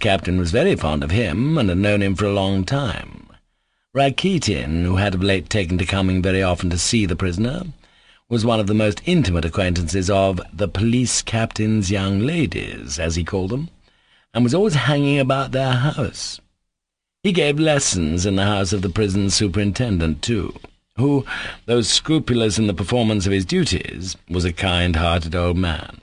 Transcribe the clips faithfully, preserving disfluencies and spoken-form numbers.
captain was very fond of him, and had known him for a long time. Rakitin, who had of late taken to coming very often to see the prisoner, was one of the most intimate acquaintances of the police captain's young ladies, as he called them, and was always hanging about their house. He gave lessons in the house of the prison superintendent, too, who, though scrupulous in the performance of his duties, was a kind-hearted old man.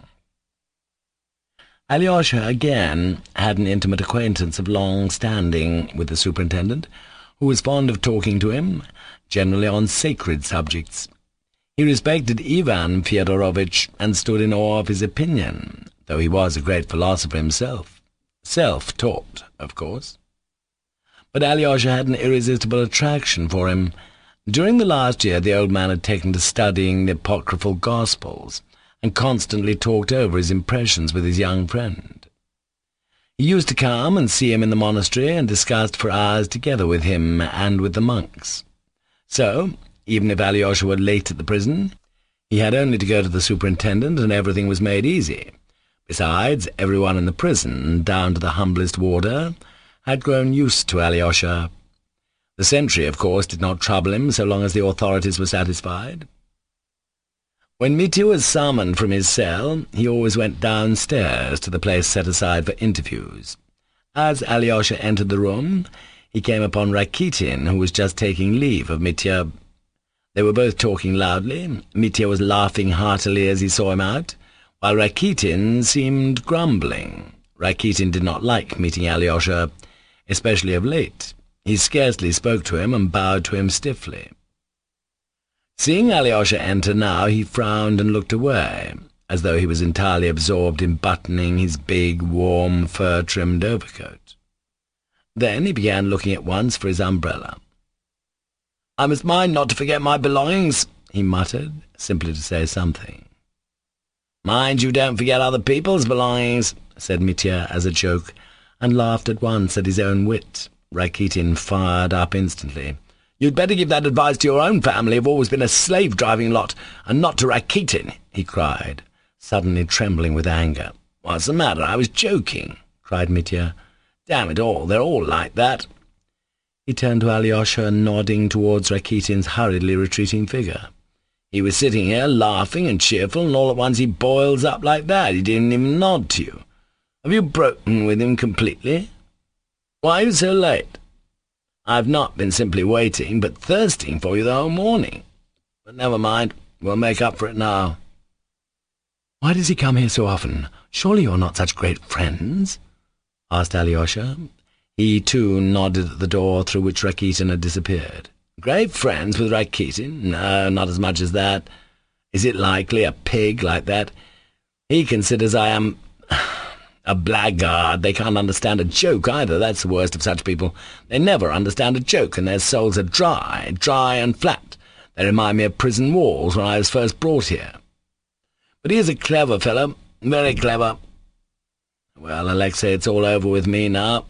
Alyosha, again, had an intimate acquaintance of long standing with the superintendent, who was fond of talking to him, generally on sacred subjects. He respected Ivan Fyodorovitch, and stood in awe of his opinion, though he was a great philosopher himself. Self-taught, of course. But Alyosha had an irresistible attraction for him. During the last year the old man had taken to studying the apocryphal Gospels, and constantly talked over his impressions with his young friend. He used to come and see him in the monastery, and discussed for hours together with him and with the monks. So, even if Alyosha were late at the prison, he had only to go to the superintendent, and everything was made easy. Besides, everyone in the prison, down to the humblest warder, had grown used to Alyosha. The sentry, of course, did not trouble him so long as the authorities were satisfied. When Mitya was summoned from his cell, he always went downstairs to the place set aside for interviews. As Alyosha entered the room, he came upon Rakitin, who was just taking leave of Mitya. They were both talking loudly. Mitya was laughing heartily as he saw him out, while Rakitin seemed grumbling. Rakitin did not like meeting Alyosha, especially of late. He scarcely spoke to him, and bowed to him stiffly. Seeing Alyosha enter now, he frowned and looked away, as though he was entirely absorbed in buttoning his big, warm, fur-trimmed overcoat. Then he began looking at once for his umbrella. "I must mind not to forget my belongings," he muttered, simply to say something. "Mind you don't forget other people's belongings," said Mitya as a joke, and laughed at once at his own wit. Rakitin fired up instantly. "You'd better give that advice to your own family. You've always been a slave-driving lot, and not to Rakitin," he cried, suddenly trembling with anger. "What's the matter? I was joking," cried Mitya. "Damn it all, they're all like that." He turned to Alyosha, nodding towards Rakitin's hurriedly retreating figure. "He was sitting here, laughing and cheerful, and all at once he boils up like that. He didn't even nod to you. Have you broken with him completely? Why are you so late? I've not been simply waiting, but thirsting for you the whole morning. But never mind, we'll make up for it now." "Why does he come here so often? Surely you're not such great friends?" asked Alyosha. He, too, nodded at the door through which Rakitin had disappeared. "Great friends with Rakitin? No, not as much as that. Is it likely, a pig like that? He considers I am a blackguard. They can't understand a joke either. That's the worst of such people. They never understand a joke, and their souls are dry, dry and flat. They remind me of prison walls when I was first brought here. But he is a clever fellow, very clever. Well, Alexei, it's all over with me now."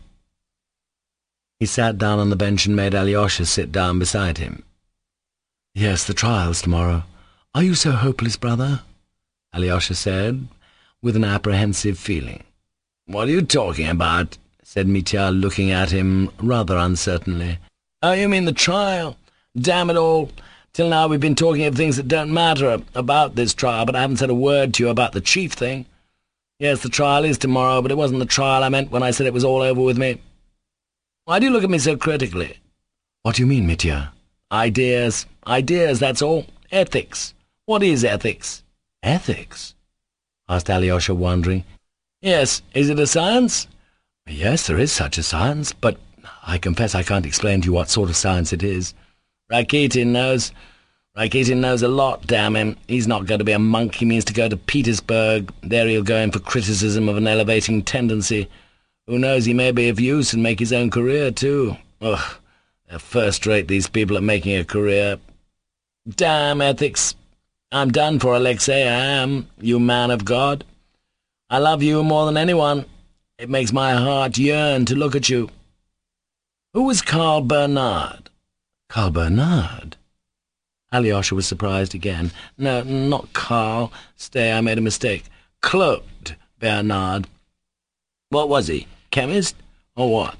He sat down on the bench and made Alyosha sit down beside him. "Yes, the trial's tomorrow. Are you so hopeless, brother?" Alyosha said, with an apprehensive feeling. "What are you talking about?" said Mitya, looking at him rather uncertainly. "Oh, you mean the trial? Damn it all! Till now we've been talking of things that don't matter about this trial, but I haven't said a word to you about the chief thing. Yes, the trial is tomorrow, but it wasn't the trial I meant when I said it was all over with me. Why do you look at me so critically?" "What do you mean, Mitya?" "Ideas. Ideas, that's all. Ethics. What is ethics?" "Ethics?" asked Alyosha, wondering. "Yes, is it a science?" "Yes, there is such a science, but I confess I can't explain to you what sort of science it is." "Rakitin knows. Rakitin knows a lot, damn him. He's not going to be a monk. He means to go to Petersburg. There he'll go in for criticism of an elevating tendency. Who knows, he may be of use and make his own career, too. Ugh, they're first-rate, these people, at making a career. Damn ethics. I'm done for, Alexei, I am, you man of God. I love you more than anyone. It makes my heart yearn to look at you." "Who was Karl Bernard?" "Karl Bernard?" Alyosha was surprised again. "No, not Karl. Stay, I made a mistake. Claude Bernard." "What was he?" chemist, or what?"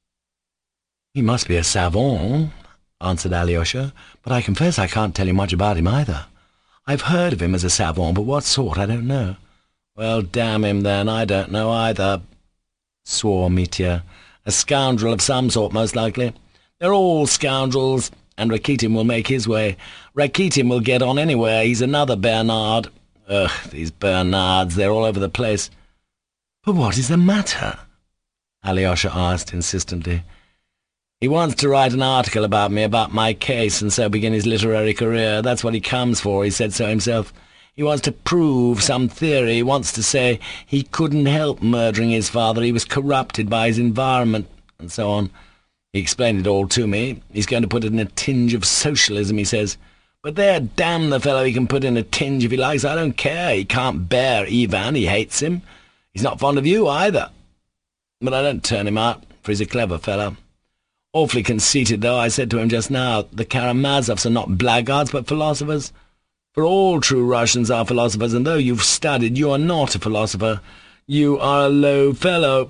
"He must be a savant," answered Alyosha, "but I confess I can't tell you much about him either. I've heard of him as a savant, but what sort I don't know." "Well, damn him then, I don't know either," swore Mitya. "A scoundrel of some sort, most likely. They're all scoundrels, and Rakitin will make his way. Rakitin will get on anywhere. He's another Bernard. Ugh, these Bernards, they're all over the place." "But what is the matter?" Alyosha asked insistently. "He wants to write an article about me, about my case, and so begin his literary career. That's what he comes for, he said so himself. He wants to prove some theory. He wants to say he couldn't help murdering his father, he was corrupted by his environment, and so on. He explained it all to me. He's going to put in a tinge of socialism, he says. But there, damn the fellow, he can put in a tinge if he likes. I don't care. He can't bear Ivan. He hates him. He's not fond of you either. But I don't turn him out, for he's a clever fellow. Awfully conceited, though. I said to him just now, the Karamazovs are not blackguards, but philosophers. For all true Russians are philosophers, and though you've studied, you are not a philosopher. You are a low fellow."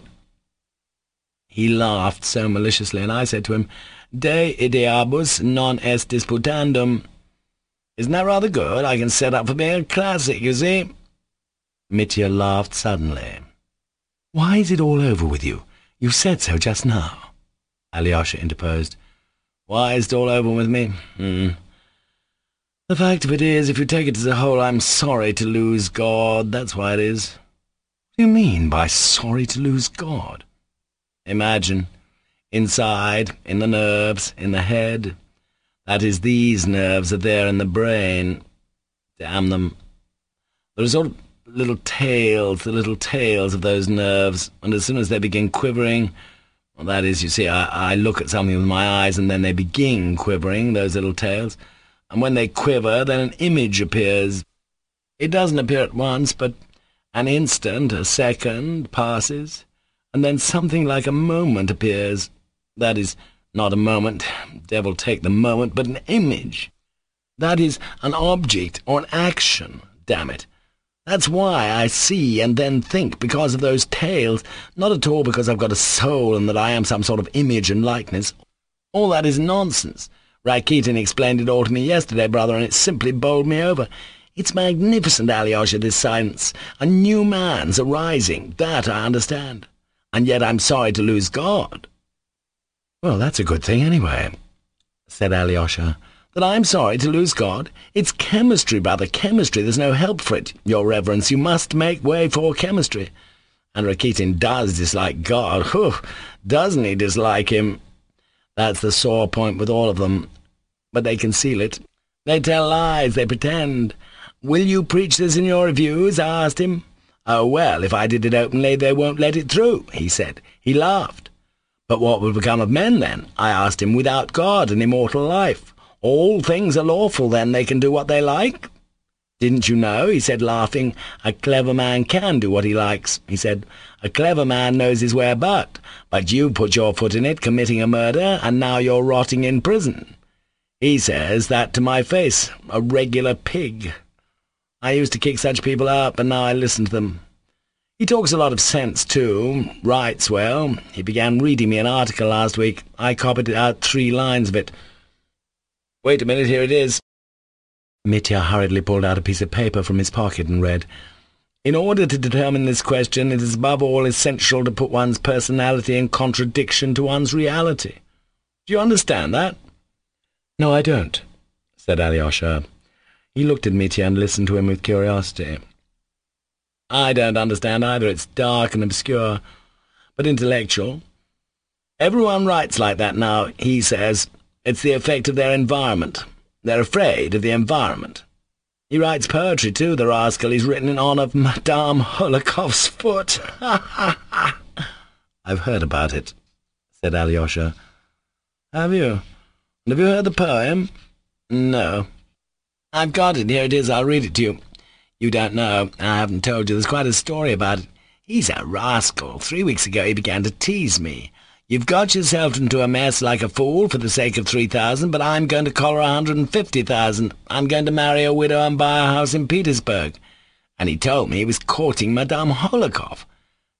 He laughed so maliciously, and I said to him, "De ideabus non est disputandum." Isn't that rather good? I can set up for being a classic, you see." Mitya laughed suddenly. "Why is it all over with you? You said so just now." Alyosha interposed. "Why is it all over with me? Hmm. The fact of it is, if you take it as a whole, I'm sorry to lose God. That's why it is." "What do you mean by sorry to lose God?" "Imagine, inside, in the nerves, in the head. That is, these nerves are there in the brain. Damn them. There are sort of little tails, the little tails of those nerves, and as soon as they begin quivering, well, that is, you see, I, I look at something with my eyes, and then they begin quivering, those little tails, and when they quiver, then an image appears. It doesn't appear at once, but an instant, a second, passes, and then something like a moment appears. That is, not a moment, devil take the moment, but an image. That is, an object or an action, damn it. That's why I see and then think, because of those tails, not at all because I've got a soul and that I am some sort of image and likeness. All that is nonsense. Rakitin explained it all to me yesterday, brother, and it simply bowled me over. It's magnificent, Alyosha, this science. A new man's arising, that I understand. And yet I'm sorry to lose God." "Well, that's a good thing anyway," said Alyosha. "That I'm sorry to lose God? It's chemistry, brother, chemistry. There's no help for it, your reverence. You must make way for chemistry. And Rakitin does dislike God. Whew, doesn't he dislike him? That's the sore point with all of them. But they conceal it. They tell lies, they pretend. Will you preach this in your reviews? I asked him. Oh, well, if I did it openly, they won't let it through, he said. He laughed. But what would become of men, then? I asked him, without God and immortal life. All things are lawful, then they can do what they like? Didn't you know, he said, laughing, a clever man can do what he likes, he said. A clever man knows his way about, but you put your foot in it, committing a murder, and now you're rotting in prison. He says that to my face, a regular pig. I used to kick such people out, but now I listen to them. He talks a lot of sense, too, writes well. He began reading me an article last week. I copied out three lines of it. Wait a minute, here it is. Mitya hurriedly pulled out a piece of paper from his pocket and read, In order to determine this question, it is above all essential to put one's personality in contradiction to one's reality. Do you understand that? No, I don't, said Alyosha. He looked at Mitya and listened to him with curiosity. I don't understand either. It's dark and obscure, but intellectual. Everyone writes like that now, he says. It's the effect of their environment. They're afraid of the environment. He writes poetry, too, the rascal. He's written in honour of Madame Holokov's foot. Ha, ha, ha. I've heard about it, said Alyosha. Have you? And have you heard the poem? No. I've got it. Here it is. I'll read it to you. You don't know. I haven't told you. There's quite a story about it. He's a rascal. Three weeks ago he began to tease me. You've got yourself into a mess like a fool for the sake of three thousand, but I'm going to collar a hundred and fifty thousand. I'm going to marry a widow and buy a house in Petersburg. And he told me he was courting Madame Holokov.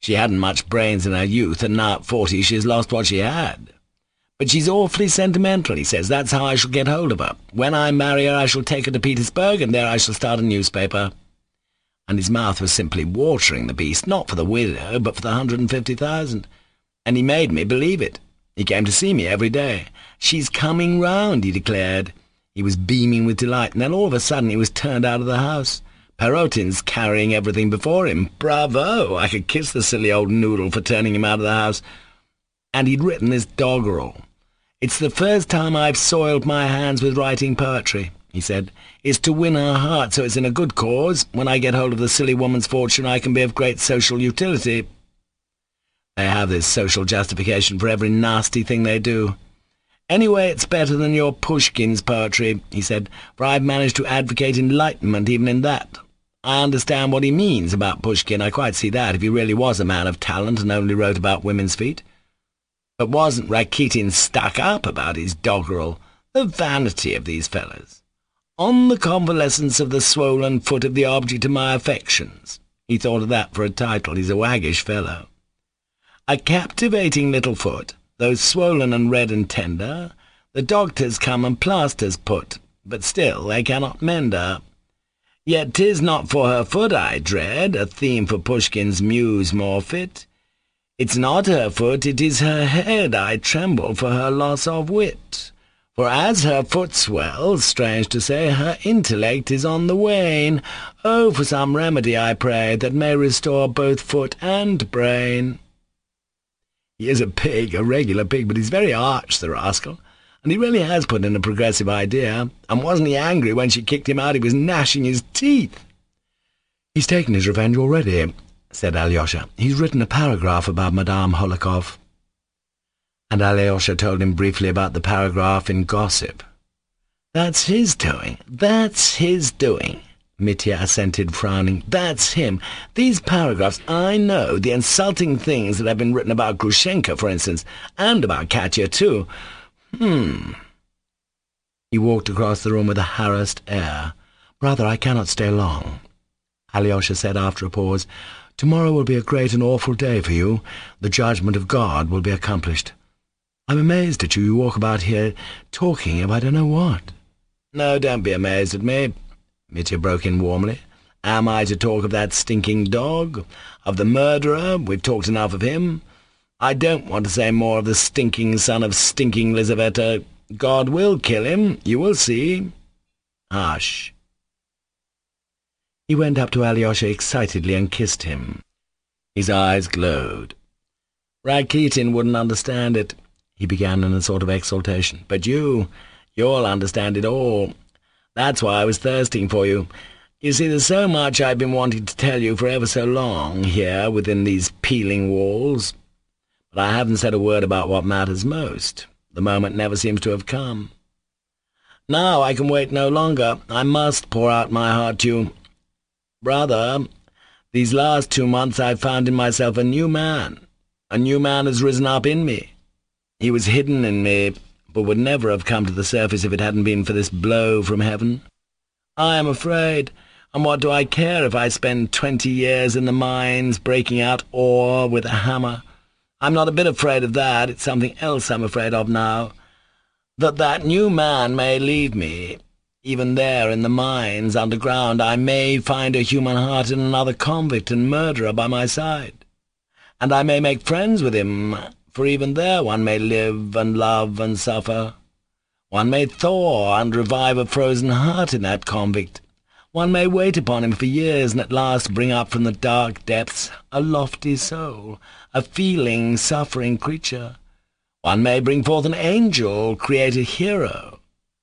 She hadn't much brains in her youth, and now at forty she's lost what she had. But she's awfully sentimental, he says. That's how I shall get hold of her. When I marry her I shall take her to Petersburg, and there I shall start a newspaper." And his mouth was simply watering the beast, not for the widow, but for the hundred and fifty thousand. And he made me believe it. He came to see me every day. "She's coming round," he declared. He was beaming with delight, and then all of a sudden he was turned out of the house. Perotin's carrying everything before him. Bravo! I could kiss the silly old noodle for turning him out of the house. And he'd written this doggerel. "It's the first time I've soiled my hands with writing poetry," he said. "It's to win her heart, so it's in a good cause. When I get hold of the silly woman's fortune I can be of great social utility." They have this social justification for every nasty thing they do. "Anyway, it's better than your Pushkin's poetry," he said, "for I've managed to advocate enlightenment even in that. I understand what he means about Pushkin. I quite see that, if he really was a man of talent and only wrote about women's feet. But wasn't Rakitin stuck up about his doggerel? The vanity of these fellows. 'On the convalescence of the swollen foot of the object of my affections.' He thought of that for a title. He's a waggish fellow. A captivating little foot, though swollen and red and tender, the doctors come and plasters put, but still they cannot mend her. Yet 'tis not for her foot I dread, a theme for Pushkin's muse more fit. It's not her foot, it is her head, I tremble for her loss of wit. For as her foot swells, strange to say, her intellect is on the wane. Oh, for some remedy, I pray, that may restore both foot and brain." He is a pig, a regular pig, but he's very arch, the rascal, and he really has put in a progressive idea, and wasn't he angry when she kicked him out? He was gnashing his teeth. "He's taken his revenge already," said Alyosha. "He's written a paragraph about Madame Holikov." And Alyosha told him briefly about the paragraph in Gossip. "That's his doing, that's his doing," Mitya assented, frowning. "That's him. These paragraphs, I know, the insulting things that have been written about Grushenka, for instance, and about Katya, too. Hmm." He walked across the room with a harassed air. "Brother, I cannot stay long," Alyosha said after a pause. "Tomorrow will be a great and awful day for you. The judgment of God will be accomplished. I'm amazed at you. You walk about here talking of I don't know what." "No, don't be amazed at me," Mitya broke in warmly. "Am I to talk of that stinking dog? Of the murderer? We've talked enough of him. I don't want to say more of the stinking son of stinking Lizaveta. God will kill him, you will see. Hush." He went up to Alyosha excitedly and kissed him. His eyes glowed. "Rakitin wouldn't understand it," he began in a sort of exultation. "But you, you'll understand it all. That's why I was thirsting for you. You see, there's so much I've been wanting to tell you for ever so long, here within these peeling walls. But I haven't said a word about what matters most. The moment never seems to have come. Now I can wait no longer. I must pour out my heart to you. Brother, these last two months I've found in myself a new man. A new man has risen up in me. He was hidden in me, but would never have come to the surface if it hadn't been for this blow from heaven. I am afraid, and what do I care if I spend twenty years in the mines breaking out ore with a hammer? I'm not a bit afraid of that. It's something else I'm afraid of now. That that new man may leave me. Even there in the mines underground I may find a human heart in another convict and murderer by my side. And I may make friends with him, for even there one may live and love and suffer. One may thaw and revive a frozen heart in that convict. One may wait upon him for years and at last bring up from the dark depths a lofty soul, a feeling, suffering creature. One may bring forth an angel, create a hero.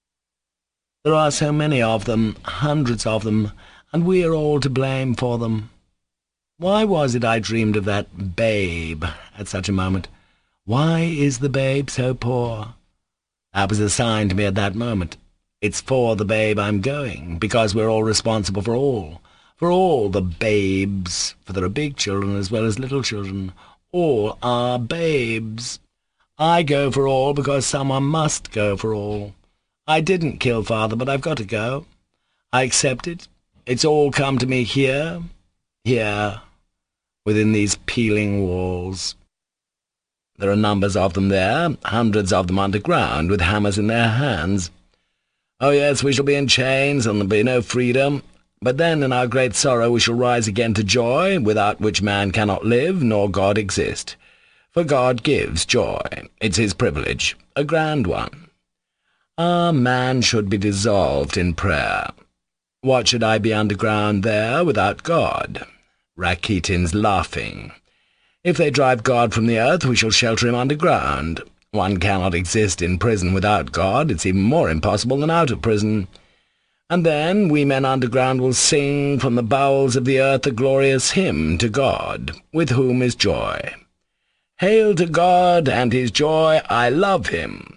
There are so many of them, hundreds of them, and we are all to blame for them. Why was it I dreamed of that babe at such a moment? Why is the babe so poor? That was a sign to me at that moment. It's for the babe I'm going, because we're all responsible for all, for all the babes, for there are big children as well as little children. All are babes. I go for all because someone must go for all. I didn't kill father, but I've got to go. I accept it. It's all come to me here, here. within these peeling walls. There are numbers of them there, hundreds of them underground, with hammers in their hands. Oh yes, we shall be in chains, and there'll be no freedom. But then, in our great sorrow, we shall rise again to joy, without which man cannot live, nor God exist. For God gives joy. It's his privilege, a grand one. Ah, man should be dissolved in prayer. What should I be underground there without God? Rakitin's laughing. If they drive God from the earth, we shall shelter him underground. One cannot exist in prison without God. It's even more impossible than out of prison. And then we men underground will sing from the bowels of the earth a glorious hymn to God, with whom is joy. Hail to God and his joy, I love him.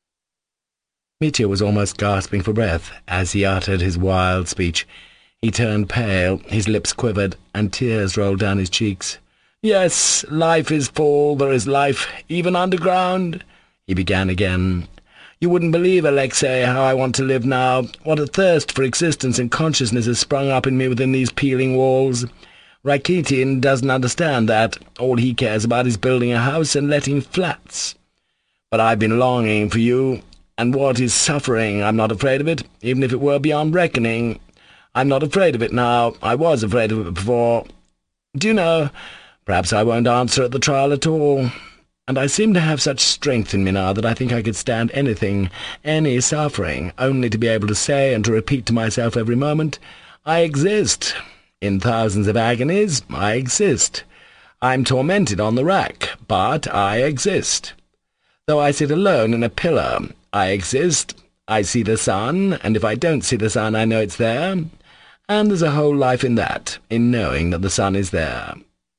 Mitya was almost gasping for breath as he uttered his wild speech. He turned pale, his lips quivered, and tears rolled down his cheeks. "Yes, life is full, there is life, even underground," he began again. "You wouldn't believe, Alexei, how I want to live now. What a thirst for existence and consciousness has sprung up in me within these peeling walls. Rakitin doesn't understand that. All he cares about is building a house and letting flats. But I've been longing for you, and what is suffering, I'm not afraid of it, even if it were beyond reckoning. I'm not afraid of it now. I was afraid of it before. Do you know, perhaps I won't answer at the trial at all. And I seem to have such strength in me now that I think I could stand anything, any suffering, only to be able to say and to repeat to myself every moment, I exist. In thousands of agonies, I exist. I'm tormented on the rack, but I exist. Though I sit alone in a pillar, I exist. I see the sun, and if I don't see the sun, I know it's there. And there's a whole life in that, in knowing that the sun is there.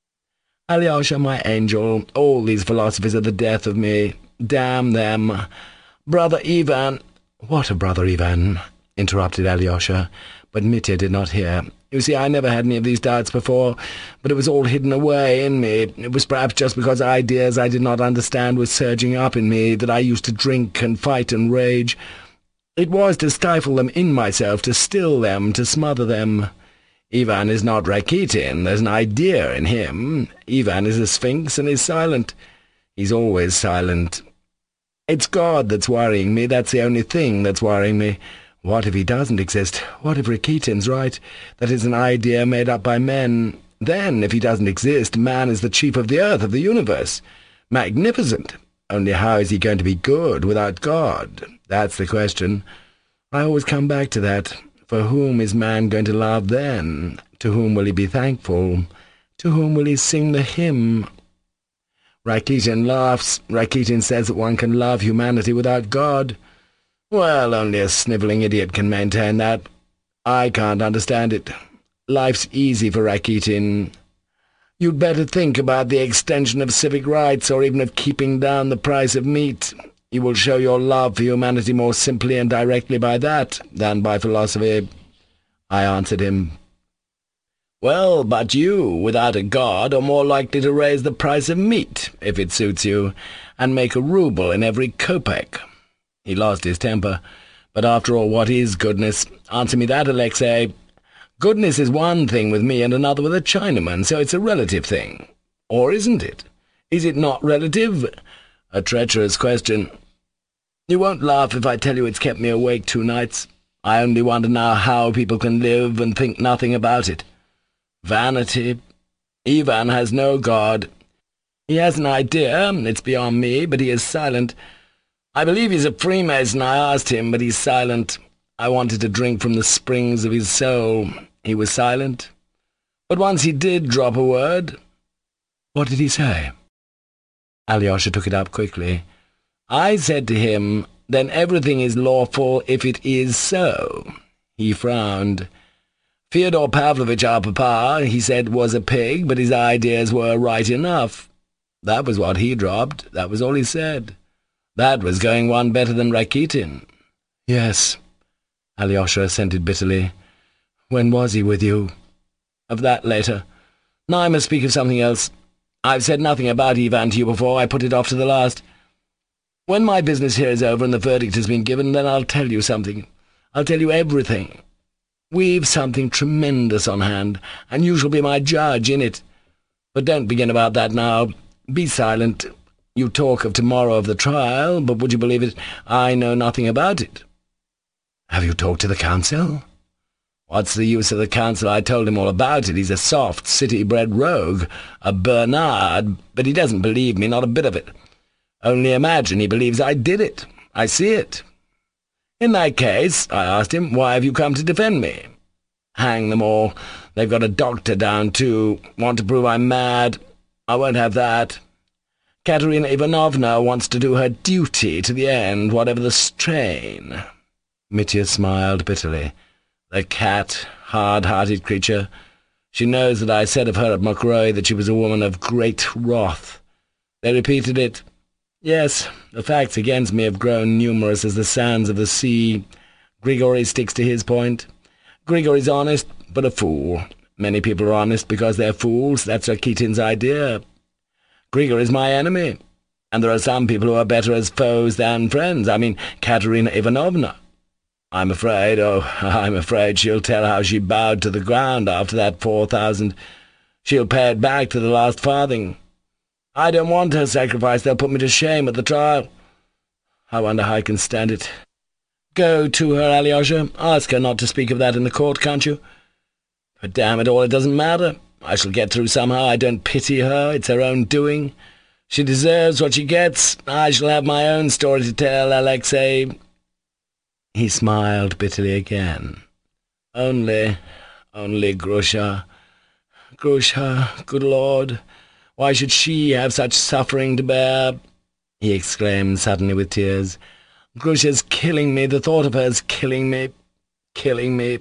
Alyosha, my angel, all these philosophies are the death of me. Damn them. Brother Ivan—" "What of Brother Ivan?" interrupted Alyosha, but Mitya did not hear. "You see, I never had any of these doubts before, but it was all hidden away in me. It was perhaps just because ideas I did not understand were surging up in me that I used to drink and fight and rage. It was to stifle them in myself, to still them, to smother them. Ivan is not Rakitin. There's an idea in him. Ivan is a sphinx and is silent. He's always silent. It's God that's worrying me. That's the only thing that's worrying me. What if he doesn't exist? What if Rakitin's right? That is an idea made up by men. Then, if he doesn't exist, man is the chief of the earth, of the universe. Magnificent. Only how is he going to be good without God? That's the question. I always come back to that. For whom is man going to love then? To whom will he be thankful? To whom will he sing the hymn? Rakitin laughs. Rakitin says that one can love humanity without God. Well, only a snivelling idiot can maintain that. I can't understand it. Life's easy for Rakitin. You'd better think about the extension of civic rights, or even of keeping down the price of meat. You will show your love for humanity more simply and directly by that than by philosophy." I answered him. "Well, but you, without a god, are more likely to raise the price of meat, if it suits you, and make a rouble in every kopeck." He lost his temper. "But after all, what is goodness? Answer me that, Alexei. Goodness is one thing with me and another with a Chinaman, so it's a relative thing. Or isn't it? Is it not relative? A treacherous question. You won't laugh if I tell you it's kept me awake two nights. I only wonder now how people can live and think nothing about it. Vanity. Ivan has no God. He has an idea, it's beyond me, but he is silent. I believe he's a Freemason. I asked him, but he's silent. I wanted to drink from the springs of his soul. He was silent. But once he did drop a word." "What did he say?" Alyosha took it up quickly. "I said to him, then everything is lawful if it is so." He frowned. "Fyodor Pavlovitch, our papa, he said, was a pig, but his ideas were right enough. That was what he dropped. That was all he said. That was going one better than Rakitin." "Yes," Alyosha assented bitterly. "When was he with you?" "Of that later. Now I must speak of something else. I've said nothing about Ivan to you before. I put it off to the last. When my business here is over and the verdict has been given, then I'll tell you something. I'll tell you everything. We've something tremendous on hand, and you shall be my judge in it. But don't begin about that now. Be silent. You talk of tomorrow of the trial, but would you believe it, I know nothing about it. Have you talked to the council? What's the use of the council? I told him all about it. He's a soft, city-bred rogue, a Bernard, but he doesn't believe me, not a bit of it. Only imagine he believes I did it. I see it. In that case, I asked him, why have you come to defend me? Hang them all. They've got a doctor down, too. Want to prove I'm mad. I won't have that. Katerina Ivanovna wants to do her duty to the end, whatever the strain. Mitya smiled bitterly. The cat, hard-hearted creature. She knows that I said of her at Mokroe that she was a woman of great wrath. They repeated it. Yes, the facts against me have grown numerous as the sands of the sea. Grigory sticks to his point. Grigory's honest, but a fool. Many people are honest because they're fools. That's Rakitin's idea. Grigor is my enemy, and there are some people who are better as foes than friends. I mean, Katerina Ivanovna. I'm afraid, oh, I'm afraid she'll tell how she bowed to the ground after that four thousand. She'll pay it back to the last farthing. I don't want her sacrifice. They'll put me to shame at the trial. I wonder how I can stand it. Go to her, Alyosha. Ask her not to speak of that in the court, can't you? But damn it all, it doesn't matter. I shall get through somehow. I don't pity her. It's her own doing. She deserves what she gets. I shall have my own story to tell, Alexei. He smiled bitterly again. Only, only Grusha. Grusha, good Lord, why should she have such suffering to bear? He exclaimed suddenly with tears. Grusha's killing me. The thought of her's killing me. Killing me.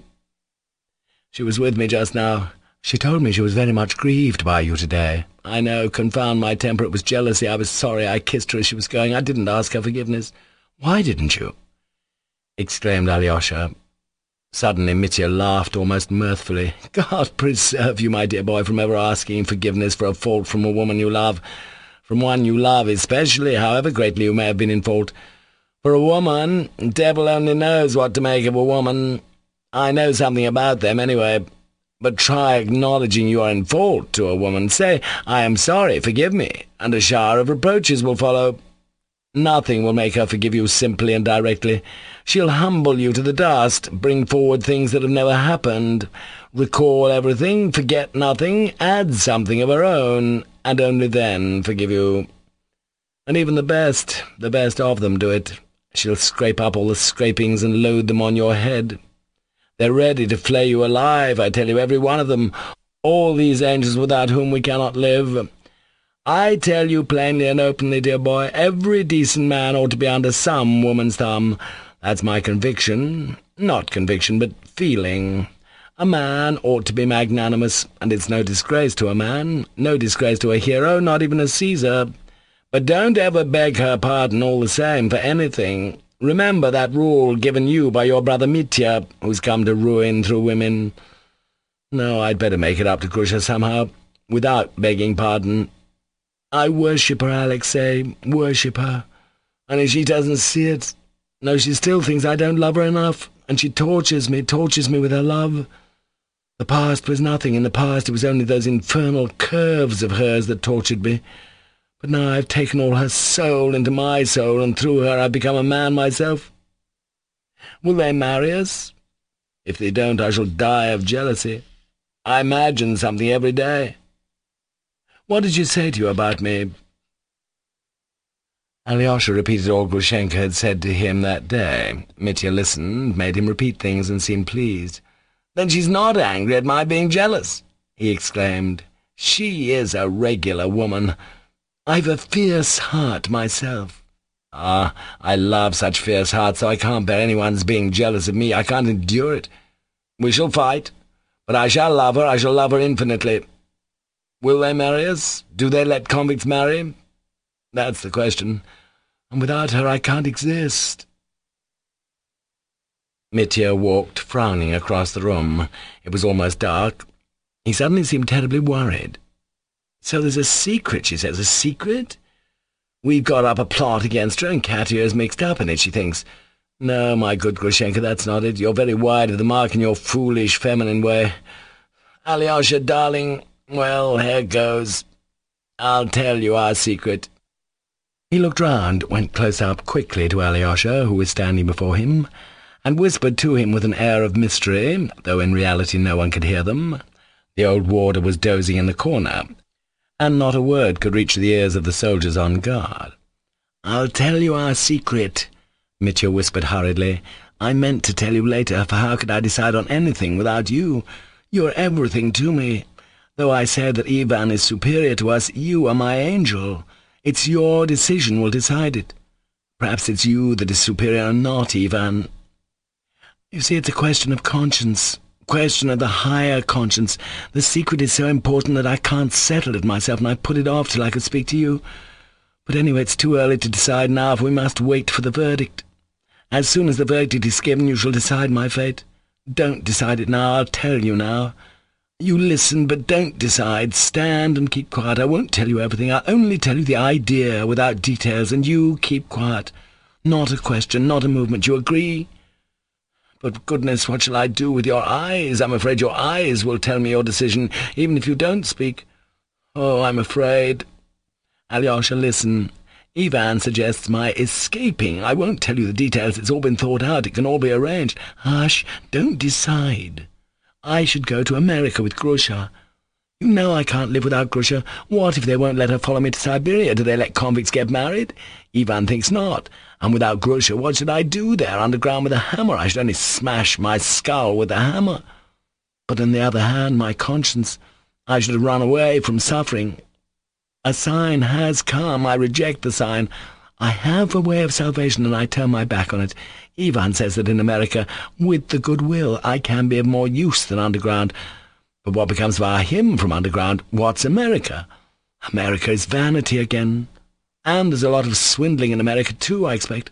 She was with me just now. She told me she was very much grieved by you today. I know, confound my temper, it was jealousy. I was sorry. I kissed her as she was going. I didn't ask her forgiveness. Why didn't you? Exclaimed Alyosha. Suddenly Mitya laughed almost mirthfully. God preserve you, my dear boy, from ever asking forgiveness for a fault from a woman you love, from one you love especially, however greatly you may have been in fault. For a woman, devil only knows what to make of a woman. I know something about them, anyway. But try acknowledging you are in fault to a woman. Say, I am sorry, forgive me, and a shower of reproaches will follow. Nothing will make her forgive you simply and directly. She'll humble you to the dust, bring forward things that have never happened, recall everything, forget nothing, add something of her own, and only then forgive you. And even the best, the best of them do it. She'll scrape up all the scrapings and load them on your head. They're ready to flay you alive, I tell you, every one of them, all these angels without whom we cannot live. I tell you plainly and openly, dear boy, every decent man ought to be under some woman's thumb. That's my conviction. Not conviction, but feeling. A man ought to be magnanimous, and it's no disgrace to a man, no disgrace to a hero, not even a Caesar. But don't ever beg her pardon all the same for anything. Remember that rule given you by your brother Mitya, who's come to ruin through women. No, I'd better make it up to Grusha somehow, without begging pardon. I worship her, Alexei, worship her. And if she doesn't see it, no, she still thinks I don't love her enough, and she tortures me, tortures me with her love. The past was nothing. In the past it was only those infernal curves of hers that tortured me. But now I've taken all her soul into my soul, and through her I've become a man myself. Will they marry us? If they don't, I shall die of jealousy. I imagine something every day. What did you say to you about me? Alyosha repeated all Grushenka had said to him that day. Mitya listened, made him repeat things, and seemed pleased. Then she's not angry at my being jealous, he exclaimed. She is a regular woman. I've a fierce heart myself. Ah, I love such fierce hearts, so I can't bear anyone's being jealous of me. I can't endure it. We shall fight, but I shall love her. I shall love her infinitely. Will they marry us? Do they let convicts marry? That's the question. And without her I can't exist. Mitya walked frowning across the room. It was almost dark. He suddenly seemed terribly worried. So there's a secret, she says. A secret? We've got up a plot against her, and Katya's mixed up in it, she thinks. No, my good Grushenka, that's not it. You're very wide of the mark in your foolish, feminine way. Alyosha, darling, Well, here goes. I'll tell you our secret." He looked round, went close up quickly to Alyosha, who was standing before him, and whispered to him with an air of mystery, though in reality no one could hear them. The old warder was dozing in the corner, and not a word could reach the ears of the soldiers on guard. "I'll tell you our secret," Mitya whispered hurriedly. "I meant to tell you later, for how could I decide on anything without you? You're everything to me. Though I say that Ivan is superior to us, you are my angel. It's your decision will decide it. Perhaps it's you that is superior and not Ivan. You see, it's a question of conscience, question of the higher conscience. The secret is so important that I can't settle it myself, and I put it off till I could speak to you. But anyway, it's too early to decide now, for we must wait for the verdict. As soon as the verdict is given, you shall decide my fate. Don't decide it now, I'll tell you now. You listen, but don't decide. Stand and keep quiet. I won't tell you everything. I'll only tell you the idea without details, and you keep quiet. Not a question, not a movement. You agree? But goodness, what shall I do with your eyes? I'm afraid your eyes will tell me your decision, even if you don't speak. Oh, I'm afraid. Alyosha, listen. Ivan suggests my escaping. I won't tell you the details. It's all been thought out. It can all be arranged. Hush, don't decide. I should go to America with Grusha. You know I can't live without Grusha. What if they won't let her follow me to Siberia? Do they let convicts get married? Ivan thinks not. And without Grusha, what should I do there, underground with a hammer? I should only smash my skull with a hammer. But on the other hand, my conscience, I should have run away from suffering. A sign has come. I reject the sign. I have a way of salvation, and I turn my back on it. Ivan says that in America, with the goodwill, I can be of more use than underground. But what becomes of our him from underground? What's America? America is vanity again. And there's a lot of swindling in America too, I expect.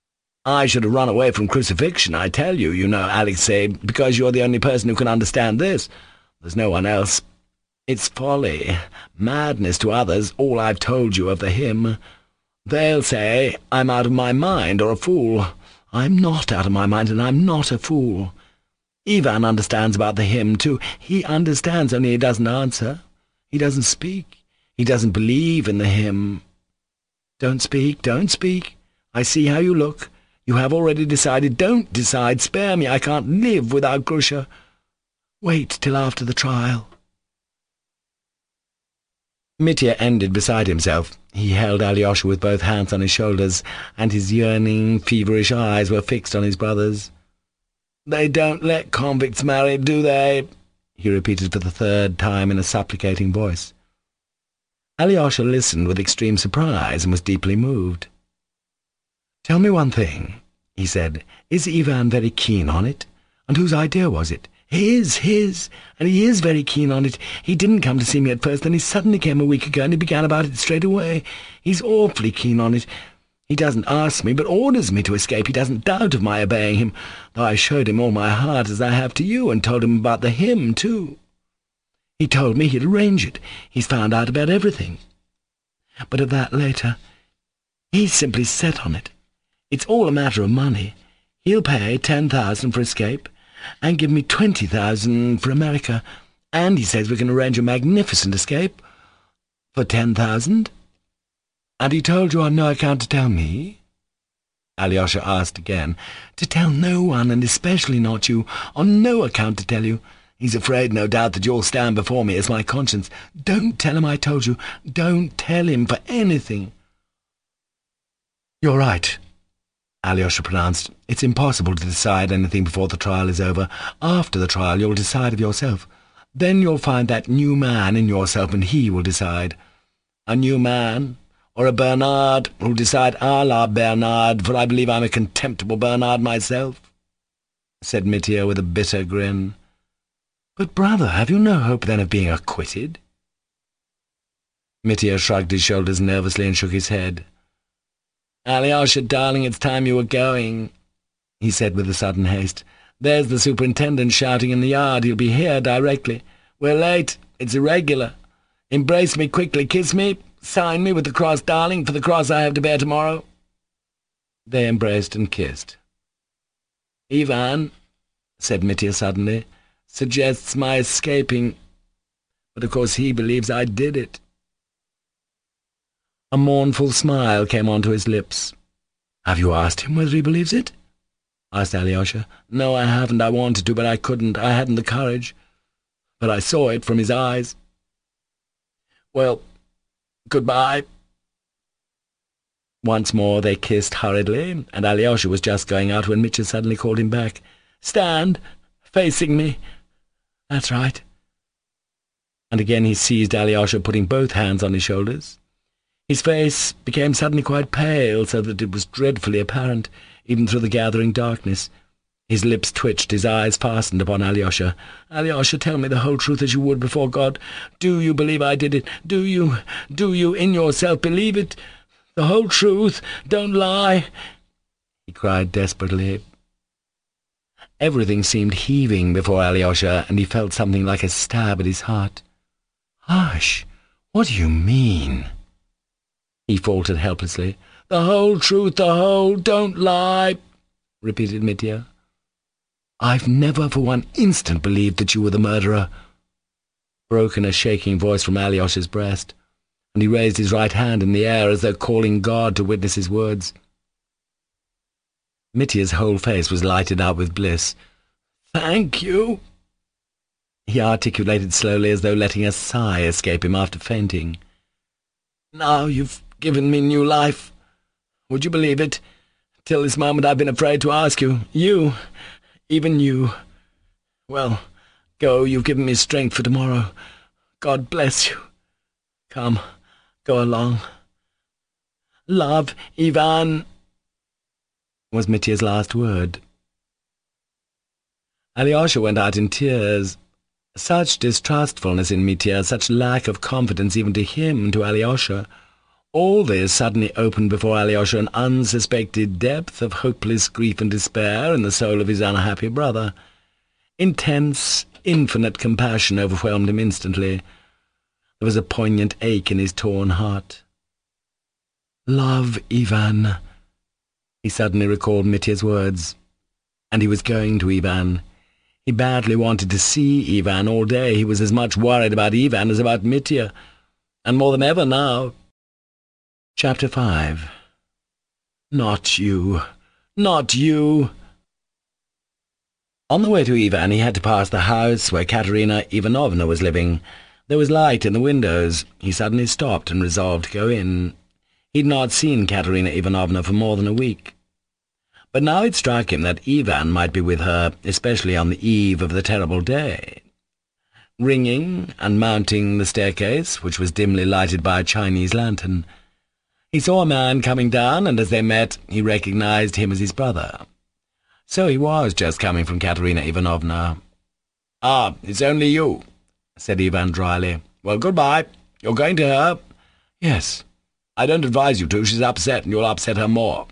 I should have run away from crucifixion, I tell you, you know, Alexei, because you're the only person who can understand this. There's no one else. It's folly, madness to others, all I've told you of the hymn. They'll say I'm out of my mind or a fool. I'm not out of my mind, and I'm not a fool. Ivan understands about the hymn, too. He understands, only he doesn't answer. He doesn't speak. He doesn't believe in the hymn. Don't speak, don't speak. I see how you look. You have already decided. Don't decide. Spare me. I can't live without Grusha. Wait till after the trial. Mitya ended beside himself. He held Alyosha with both hands on his shoulders, and his yearning, feverish eyes were fixed on his brother's. "They don't let convicts marry, do they?" he repeated for the third time in a supplicating voice. Alyosha listened with extreme surprise and was deeply moved. "Tell me one thing," he said. "Is Ivan very keen on it? And whose idea was it?" "His, his, and he is very keen on it. He didn't come to see me at first, then he suddenly came a week ago, and he began about it straight away. He's awfully keen on it. He doesn't ask me, but orders me to escape. He doesn't doubt of my obeying him, though I showed him all my heart as I have to you, and told him about the hymn, too. He told me he'd arrange it. He's found out about everything. But of that later. He's simply set on it. It's all a matter of money. He'll pay ten thousand for escape, and give me twenty thousand for America, and he says we can arrange a magnificent escape for ten thousand. And he told you on no account to tell me?" Alyosha asked again. "To tell no one, and especially not you. On no account to tell you. He's afraid, no doubt, that you'll stand before me as my conscience. Don't tell him I told you. Don't tell him for anything." "You're right," Alyosha pronounced. "It's impossible to decide anything before the trial is over. After the trial you'll decide of yourself. Then you'll find that new man in yourself, and he will decide. A new man, or a Bernard, who'll decide a la Bernard, for I believe I'm a contemptible Bernard myself," said Mitya with a bitter grin. "But, brother, have you no hope then of being acquitted?" Mitya shrugged his shoulders nervously and shook his head. "Alyosha, darling, it's time you were going," he said with a sudden haste. "There's the superintendent shouting in the yard. He'll be here directly. We're late. It's irregular. Embrace me quickly. Kiss me. Sign me with the cross, darling, for the cross I have to bear tomorrow." They embraced and kissed. "Ivan," said Mitya suddenly, "suggests my escaping. but of course he believes I did it." A mournful smile came onto his lips. "Have you asked him whether he believes it?" asked Alyosha. "No, I haven't. I wanted to, but I couldn't. I hadn't the courage. But I saw it from his eyes. Well, goodbye." Once more they kissed hurriedly, and Alyosha was just going out when Mitya suddenly called him back. "Stand, facing me. That's right." And again he seized Alyosha, putting both hands on his shoulders. His face became suddenly quite pale, so that it was dreadfully apparent, even through the gathering darkness. His lips twitched, his eyes fastened upon Alyosha. "Alyosha, tell me the whole truth as you would before God. Do you believe I did it? Do you, do you in yourself believe it? The whole truth. Don't lie," he cried desperately. Everything seemed heaving before Alyosha, and he felt something like a stab at his heart. "Hush! What do you mean?" he faltered helplessly. "The whole truth, the whole, don't lie," repeated Mitya. "I've never for one instant believed that you were the murderer," broke in a shaking voice from Alyosha's breast, and he raised his right hand in the air as though calling God to witness his words. Mitya's whole face was lighted up with bliss. "Thank you," he articulated slowly, as though letting a sigh escape him after fainting. "Now you've given me new life. Would you believe it? Till this moment I've been afraid to ask you. You, even you. Well, go, you've given me strength for tomorrow. God bless you. Come, go along. Love, Ivan," was Mitya's last word. Alyosha went out in tears. Such distrustfulness in Mitya, such lack of confidence even to him, to Alyosha, all this suddenly opened before Alyosha an unsuspected depth of hopeless grief and despair in the soul of his unhappy brother. Intense, infinite compassion overwhelmed him instantly. There was a poignant ache in his torn heart. "Love, Ivan," he suddenly recalled Mitya's words. And he was going to Ivan. He badly wanted to see Ivan all day. He was as much worried about Ivan as about Mitya, and more than ever now. Chapter five. Not you. Not you. On the way to Ivan he had to pass the house where Katerina Ivanovna was living. There was light in the windows. He suddenly stopped and resolved to go in. He'd not seen Katerina Ivanovna for more than a week. But now it struck him that Ivan might be with her, especially on the eve of the terrible day. Ringing and mounting the staircase, which was dimly lighted by a Chinese lantern, he saw a man coming down, and as they met, he recognized him as his brother. So he was just coming from Katerina Ivanovna. "Ah, it's only you," said Ivan dryly. "Well, goodbye. You're going to her?" "Yes." "I don't advise you to. She's upset, and you'll upset her more."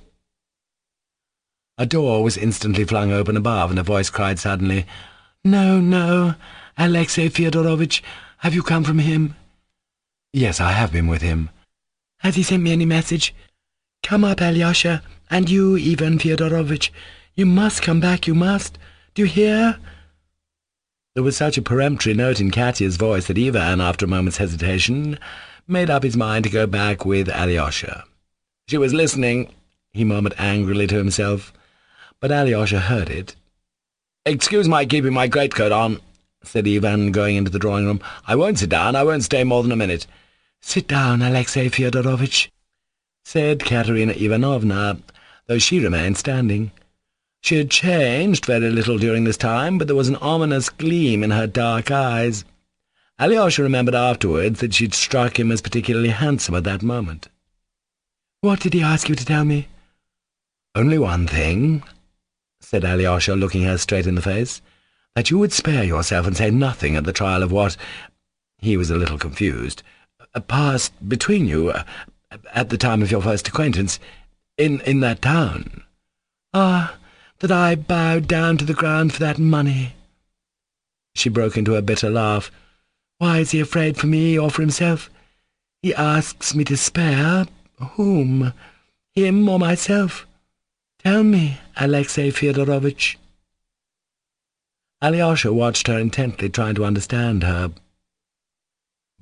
A door was instantly flung open above, and a voice cried suddenly, "No, no, Alexey Fyodorovitch, have you come from him?" "Yes, I have been with him." "Has he sent me any message? Come up, Alyosha, and you, Ivan Fyodorovitch. You must come back, you must. Do you hear?" There was such a peremptory note in Katya's voice that Ivan, after a moment's hesitation, made up his mind to go back with Alyosha. "She was listening," he murmured angrily to himself, but Alyosha heard it. "Excuse my keeping my greatcoat on," said Ivan, going into the drawing-room. "I won't sit down. I won't stay more than a minute." "Sit down, Alexey Fyodorovitch," said Katerina Ivanovna, though she remained standing. She had changed very little during this time, but there was an ominous gleam in her dark eyes. Alyosha remembered afterwards that she'd struck him as particularly handsome at that moment. "What did he ask you to tell me?" "Only one thing," said Alyosha, looking her straight in the face, "that you would spare yourself and say nothing at the trial of what—" he was a little confused— "passed between you uh, at the time of your first acquaintance in, in that town." "Ah, that I bowed down to the ground for that money." She broke into a bitter laugh. "Why is he afraid for me or for himself? He asks me to spare whom? Him or myself? Tell me, Alexey Fyodorovitch." Alyosha watched her intently, trying to understand her.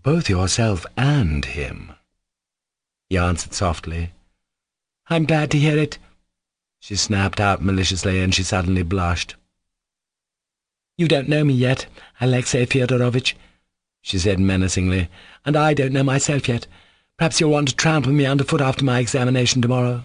both yourself and him." He answered softly. "I'm glad to hear it," she snapped out maliciously, and she suddenly blushed. "You don't know me yet, Alexei Fyodorovitch," she said menacingly, "and I don't know myself yet. Perhaps you'll want to trample me underfoot after my examination tomorrow."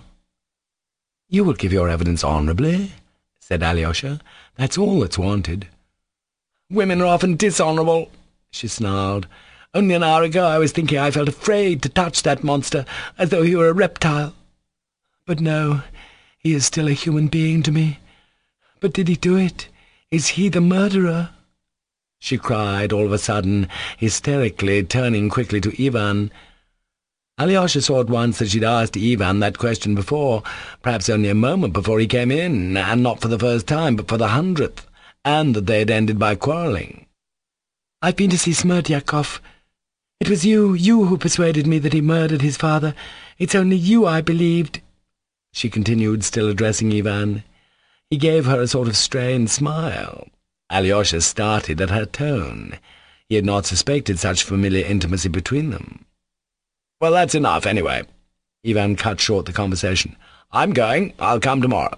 "You will give your evidence honourably," said Alyosha. "That's all that's wanted." "Women are often dishonourable," she snarled. "Only an hour ago I was thinking I felt afraid to touch that monster, as though he were a reptile. But no, he is still a human being to me. But did he do it? Is he the murderer?" she cried all of a sudden, hysterically, turning quickly to Ivan. Alyosha saw at once that she'd asked Ivan that question before, perhaps only a moment before he came in, and not for the first time, but for the hundredth, and that they had ended by quarrelling. "I've been to see Smerdyakov. It was you, you who persuaded me that he murdered his father. It's only you I believed," she continued, still addressing Ivan. He gave her a sort of strained smile. Alyosha started at her tone. He had not suspected such familiar intimacy between them. "Well, that's enough, anyway." Ivan cut short the conversation. "I'm going. I'll come tomorrow."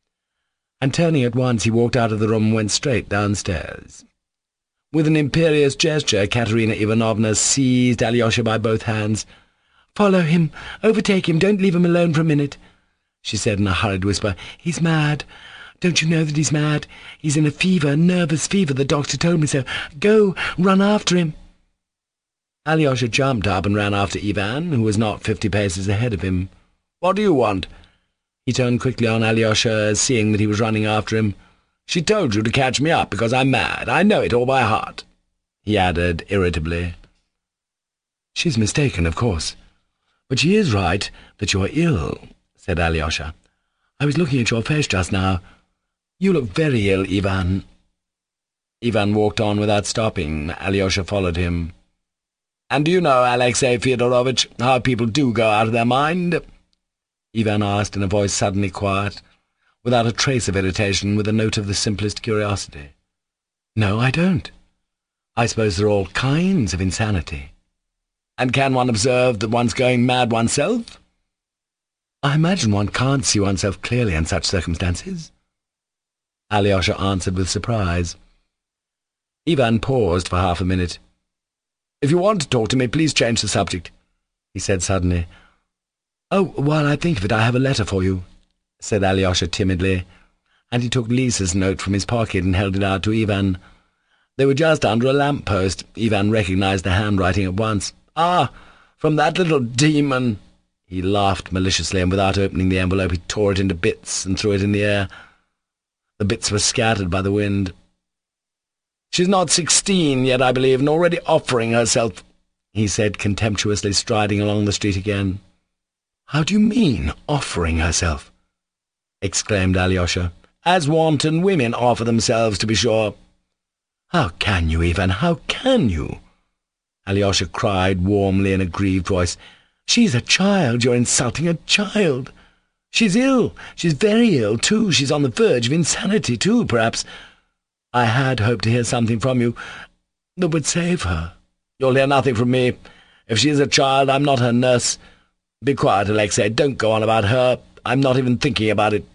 And turning at once, he walked out of the room and went straight downstairs. With an imperious gesture, Katerina Ivanovna seized Alyosha by both hands. "Follow him. Overtake him. Don't leave him alone for a minute," she said in a hurried whisper. "He's mad. Don't you know that he's mad? He's in a fever, a nervous fever. The doctor told me so. Go, run after him." Alyosha jumped up and ran after Ivan, who was not fifty paces ahead of him. "What do you want?" He turned quickly on Alyosha, seeing that he was running after him. "She told you to catch me up because I'm mad. I know it all by heart," he added irritably. "She's mistaken, of course. But she is right that you're ill," said Alyosha. "I was looking at your face just now. You look very ill, Ivan." Ivan walked on without stopping. Alyosha followed him. "And do you know, Alexei Fyodorovitch, how people do go out of their mind?" Ivan asked in a voice suddenly quiet, without a trace of irritation, with a note of the simplest curiosity. "No, I don't. I suppose there are all kinds of insanity." "And can one observe that one's going mad oneself?" "I imagine one can't see oneself clearly in such circumstances," Alyosha answered with surprise. Ivan paused for half a minute. "If you want to talk to me, please change the subject," he said suddenly. "Oh, while I think of it, I have a letter for you," said Alyosha timidly, and he took Lisa's note from his pocket and held it out to Ivan. They were just under a lamp-post. Ivan recognized the handwriting at once. "Ah, from that little demon!" He laughed maliciously, and without opening the envelope he tore it into bits and threw it in the air. The bits were scattered by the wind. "She's not sixteen yet, I believe, and already offering herself," he said contemptuously, striding along the street again. "How do you mean, offering herself?" exclaimed Alyosha. "As wanton women offer themselves, to be sure." "How can you, Ivan, how can you?" Alyosha cried warmly in a grieved voice. "She's a child. You're insulting a child. She's ill. She's very ill, too. She's on the verge of insanity, too, perhaps. I had hoped to hear something from you that would save her." "You'll hear nothing from me. If she is a child, I'm not her nurse. Be quiet, Alexei. Don't go on about her. I'm not even thinking about it."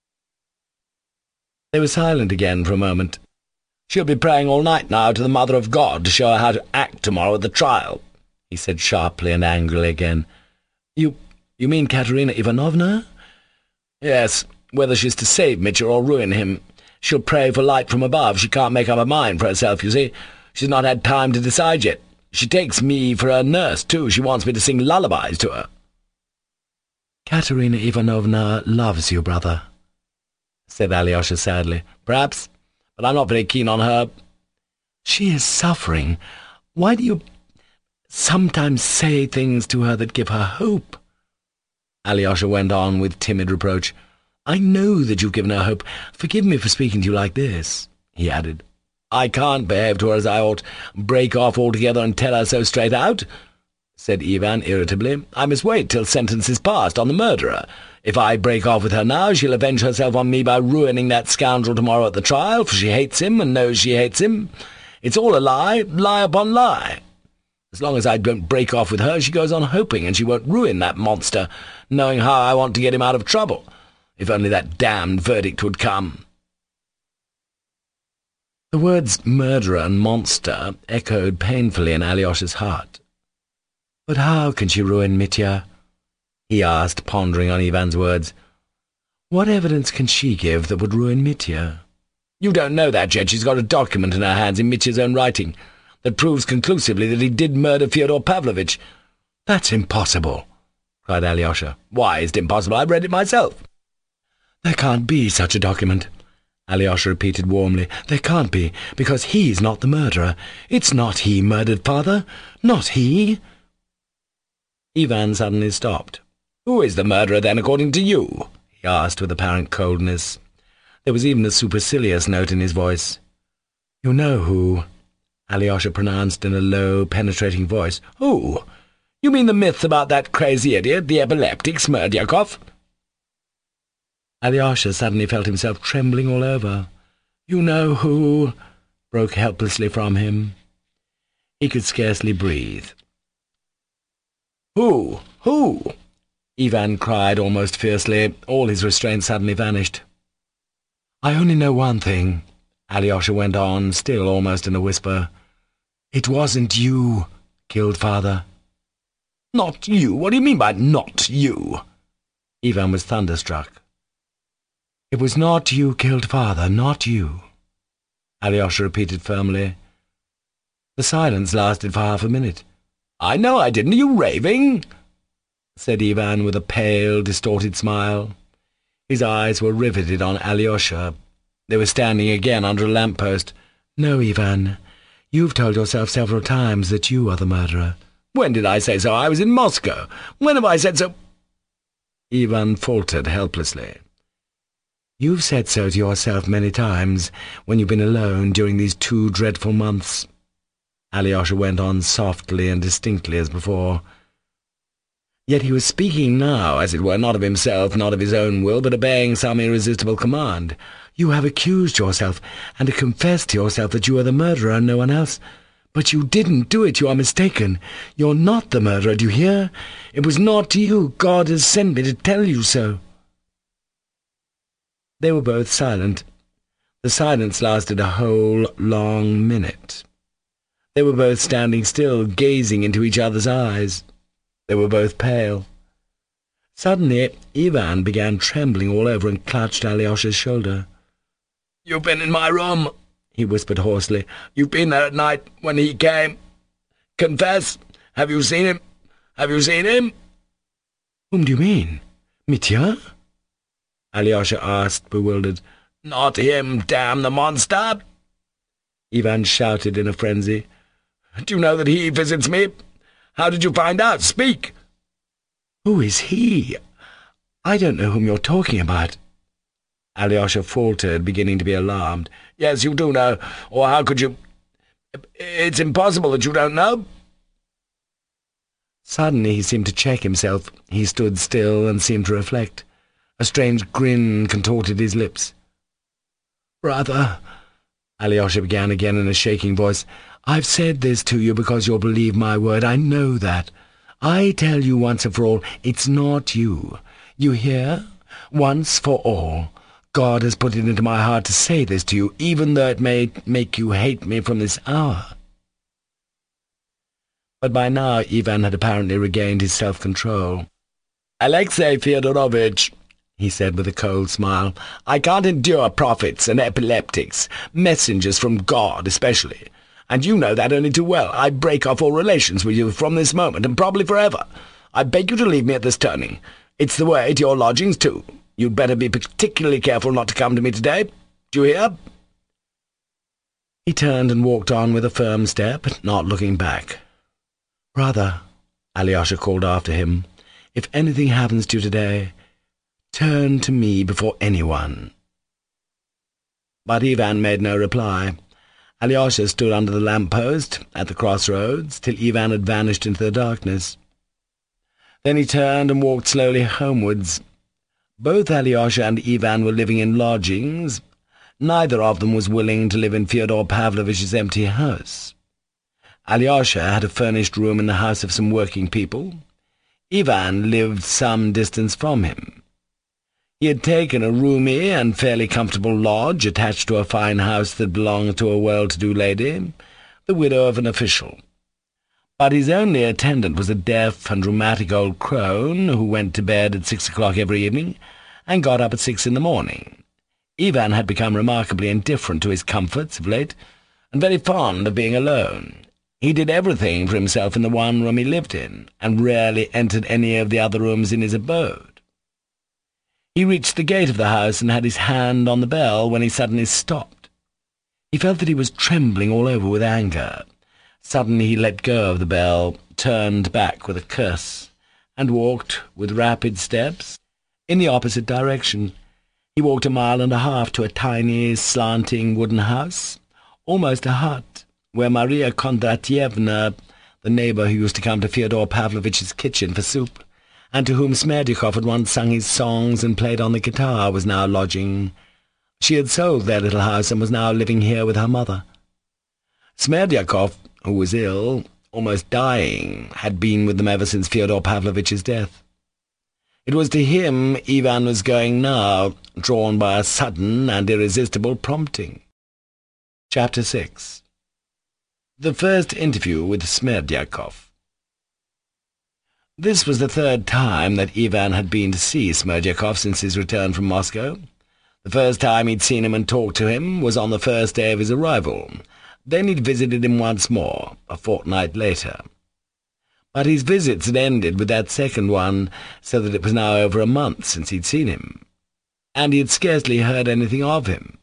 They were silent again for a moment. "She'll be praying all night now to the Mother of God to show her how to act tomorrow at the trial," he said sharply and angrily again. You you mean Katerina Ivanovna?" "Yes, whether she's to save Mitchell or ruin him. She'll pray for light from above. She can't make up her mind for herself, you see. She's not had time to decide yet. She takes me for her nurse, too. She wants me to sing lullabies to her." "Katerina Ivanovna loves you, brother," said Alyosha sadly. "Perhaps, but I'm not very keen on her." "She is suffering. Why do you sometimes say things to her that give her hope?" Alyosha went on with timid reproach. "I know that you've given her hope. Forgive me for speaking to you like this," he added. "I can't behave to her as I ought, break off altogether and tell her so straight out," said Ivan irritably. "I must wait till sentence is passed on the murderer. If I break off with her now, she'll avenge herself on me by ruining that scoundrel tomorrow at the trial, for she hates him and knows she hates him. It's all a lie, lie upon lie." As long as I don't break off with her, she goes on hoping, and she won't ruin that monster, knowing how I want to get him out of trouble. If only that damned verdict would come." The words murderer and monster echoed painfully in Alyosha's heart. "But how can she ruin Mitya?" he asked, pondering on Ivan's words. "What evidence can she give that would ruin Mitya?" "You don't know that yet. She's got a document in her hands in Mitya's own writing that proves conclusively that he did murder Fyodor Pavlovitch." "That's impossible," cried Alyosha. "Why is it impossible? I read it myself." "There can't be such a document," Alyosha repeated warmly. "There can't be, because he's not the murderer. It's not he murdered father. Not he." Ivan suddenly stopped. "Who is the murderer, then, according to you?" he asked with apparent coldness. There was even a supercilious note in his voice. "You know who," Alyosha pronounced in a low, penetrating voice. "Who? You mean the myth about that crazy idiot, the epileptic Smerdyakov?" Alyosha suddenly felt himself trembling all over. "You know who?" broke helplessly from him. He could scarcely breathe. "Who? Who?" Ivan cried almost fiercely. All his restraint suddenly vanished. "I only know one thing," Alyosha went on, still almost in a whisper. "It wasn't you killed father." "Not you? What do you mean by not you?" Ivan was thunderstruck. "It was not you killed father, not you," Alyosha repeated firmly. The silence lasted for half a minute. "I know I didn't. Are you raving?" said Ivan with a pale, distorted smile. His eyes were riveted on Alyosha. They were standing again under a lamp-post. "No, Ivan, you've told yourself several times that you are the murderer." "When did I say so? I was in Moscow. When have I said so?" Ivan faltered helplessly. "You've said so to yourself many times when you've been alone during these two dreadful months," Alyosha went on softly and distinctly as before. Yet he was speaking now, as it were, not of himself, not of his own will, but obeying some irresistible command. "You have accused yourself, and confessed to yourself that you are the murderer and no one else. But you didn't do it. You are mistaken. You're not the murderer, do you hear? It was not you. God has sent me to tell you so." They were both silent. The silence lasted a whole long minute. They were both standing still, gazing into each other's eyes. They were both pale. Suddenly Ivan began trembling all over and clutched Alyosha's shoulder. "You've been in my room," he whispered hoarsely. "You've been there at night when he came. Confess. Have you seen him? Have you seen him?" "Whom do you mean? Mitya?" Alyosha asked, bewildered. "Not him, damn the monster!" Ivan shouted in a frenzy. "Do you know that he visits me? How did you find out? Speak!" "Who is he? I don't know whom you're talking about." Alyosha faltered, beginning to be alarmed. "Yes, you do know, or how could you? It's impossible that you don't know." Suddenly he seemed to check himself. He stood still and seemed to reflect. A strange grin contorted his lips. "Brother," Alyosha began again in a shaking voice, "I've said this to you because you'll believe my word. I know that. I tell you once and for all, it's not you. You hear? Once for all. God has put it into my heart to say this to you, even though it may make you hate me from this hour." But by now Ivan had apparently regained his self-control. "Alexei Fyodorovitch," he said with a cold smile, "I can't endure prophets and epileptics, messengers from God especially, and you know that only too well. I break off all relations with you from this moment, and probably forever. I beg you to leave me at this turning. It's the way to your lodgings, too. You'd better be particularly careful not to come to me today. Do you hear?" He turned and walked on with a firm step, not looking back. "Brother," Alyosha called after him, "if anything happens to you today, turn to me before anyone." But Ivan made no reply. Alyosha stood under the lamp-post at the crossroads till Ivan had vanished into the darkness. Then he turned and walked slowly homewards. Both Alyosha and Ivan were living in lodgings. Neither of them was willing to live in Fyodor Pavlovitch's empty house. Alyosha had a furnished room in the house of some working people. Ivan lived some distance from him. He had taken a roomy and fairly comfortable lodge attached to a fine house that belonged to a well-to-do lady, the widow of an official. But his only attendant was a deaf and rheumatic old crone who went to bed at six o'clock every evening and got up at six in the morning. Ivan had become remarkably indifferent to his comforts of late, and very fond of being alone. He did everything for himself in the one room he lived in, and rarely entered any of the other rooms in his abode. He reached the gate of the house and had his hand on the bell when he suddenly stopped. He felt that he was trembling all over with anger. Suddenly he let go of the bell, turned back with a curse, and walked with rapid steps in the opposite direction. He walked a mile and a half to a tiny, slanting wooden house, almost a hut, where Maria Kondratyevna, the neighbour who used to come to Fyodor Pavlovitch's kitchen for soup, and to whom Smerdyakov had once sung his songs and played on the guitar, was now lodging. She had sold their little house and was now living here with her mother. Smerdyakov, who was ill, almost dying, had been with them ever since Fyodor Pavlovitch's death. It was to him Ivan was going now, drawn by a sudden and irresistible prompting. Chapter six. The first interview with Smerdyakov. This was the third time that Ivan had been to see Smerdyakov since his return from Moscow. The first time he'd seen him and talked to him was on the first day of his arrival. Then he'd visited him once more, a fortnight later. But his visits had ended with that second one, so that it was now over a month since he'd seen him, and he had scarcely heard anything of him.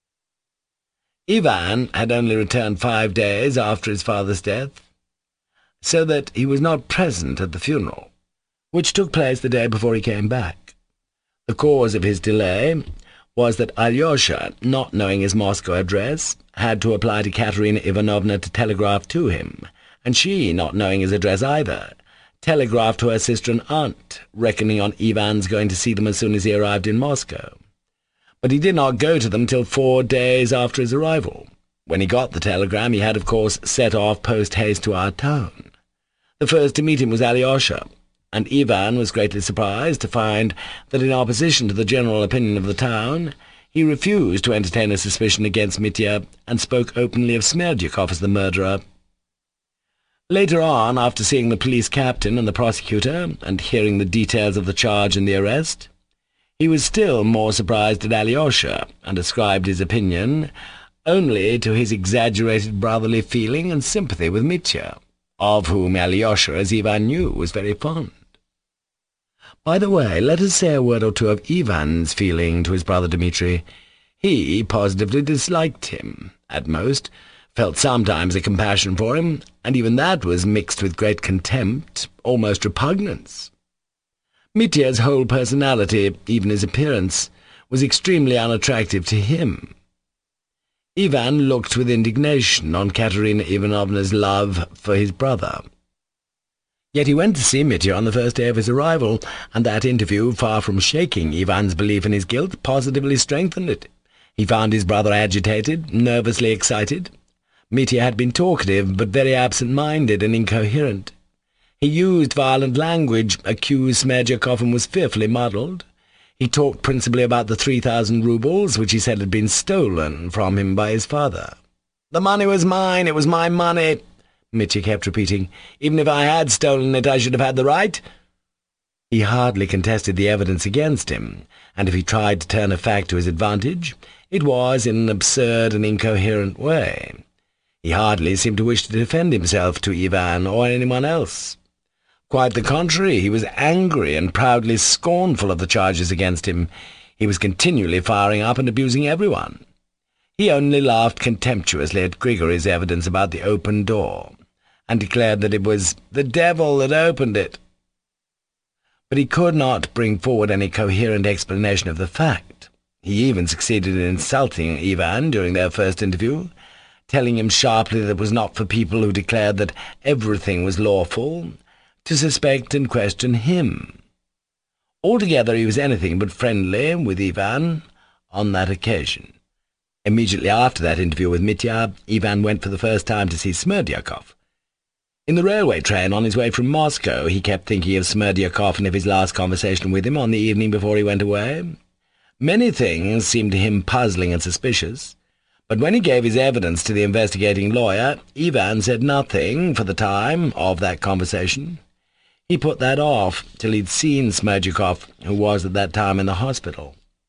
Ivan had only returned five days after his father's death, so that he was not present at the funeral, which took place the day before he came back. The cause of his delay was that Alyosha, not knowing his Moscow address, had to apply to Katerina Ivanovna to telegraph to him, and she, not knowing his address either, telegraphed to her sister and aunt, reckoning on Ivan's going to see them as soon as he arrived in Moscow. But he did not go to them till four days after his arrival. When he got the telegram, he had, of course, set off post-haste to our town. The first to meet him was Alyosha, and Ivan was greatly surprised to find that, in opposition to the general opinion of the town, he refused to entertain a suspicion against Mitya, and spoke openly of Smerdyakov as the murderer. Later on, after seeing the police captain and the prosecutor, and hearing the details of the charge and the arrest, he was still more surprised at Alyosha, and ascribed his opinion only to his exaggerated brotherly feeling and sympathy with Mitya, of whom Alyosha, as Ivan knew, was very fond. By the way, let us say a word or two of Ivan's feeling to his brother Dmitri. He positively disliked him, at most, felt sometimes a compassion for him, and even that was mixed with great contempt, almost repugnance. Mitya's whole personality, even his appearance, was extremely unattractive to him. Ivan looked with indignation on Katerina Ivanovna's love for his brother. Yet he went to see Mitya on the first day of his arrival, and that interview, far from shaking Ivan's belief in his guilt, positively strengthened it. He found his brother agitated, nervously excited. Mitya had been talkative, but very absent-minded and incoherent. He used violent language, accused Smerdyakov, and was fearfully muddled. He talked principally about the three thousand roubles, which he said had been stolen from him by his father. "The money was mine, it was my money," Mitya kept repeating. "Even if I had stolen it, I should have had the right." He hardly contested the evidence against him, and if he tried to turn a fact to his advantage, it was in an absurd and incoherent way. He hardly seemed to wish to defend himself to Ivan or anyone else. Quite the contrary, he was angry and proudly scornful of the charges against him. He was continually firing up and abusing everyone. He only laughed contemptuously at Grigory's evidence about the open door, and declared that it was the devil that opened it. But he could not bring forward any coherent explanation of the fact. He even succeeded in insulting Ivan during their first interview, telling him sharply that it was not for people who declared that everything was lawful to suspect and question him. Altogether he was anything but friendly with Ivan on that occasion. Immediately after that interview with Mitya, Ivan went for the first time to see Smerdyakov. In the railway train on his way from Moscow, he kept thinking of Smerdyakov and of his last conversation with him on the evening before he went away. Many things seemed to him puzzling and suspicious, but when he gave his evidence to the investigating lawyer, Ivan said nothing, for the time, of that conversation. He put that off till he'd seen Smerdyakov, who was at that time in the hospital.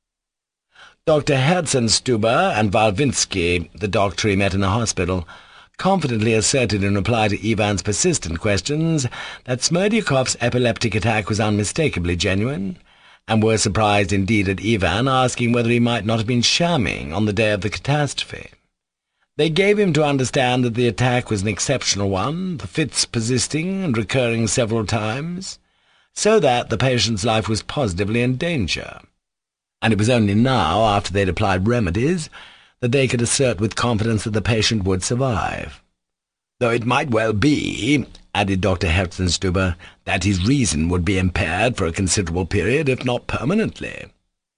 Doctor Herzenstube and Walwinski, the doctor he met in the hospital, confidently asserted in reply to Ivan's persistent questions that Smerdyakov's epileptic attack was unmistakably genuine, and were surprised indeed at Ivan asking whether he might not have been shamming on the day of the catastrophe. They gave him to understand that the attack was an exceptional one, the fits persisting and recurring several times, so that the patient's life was positively in danger. And it was only now, after they'd applied remedies, that they could assert with confidence that the patient would survive. Though it might well be, added Doctor Herzenstube, that his reason would be impaired for a considerable period, if not permanently.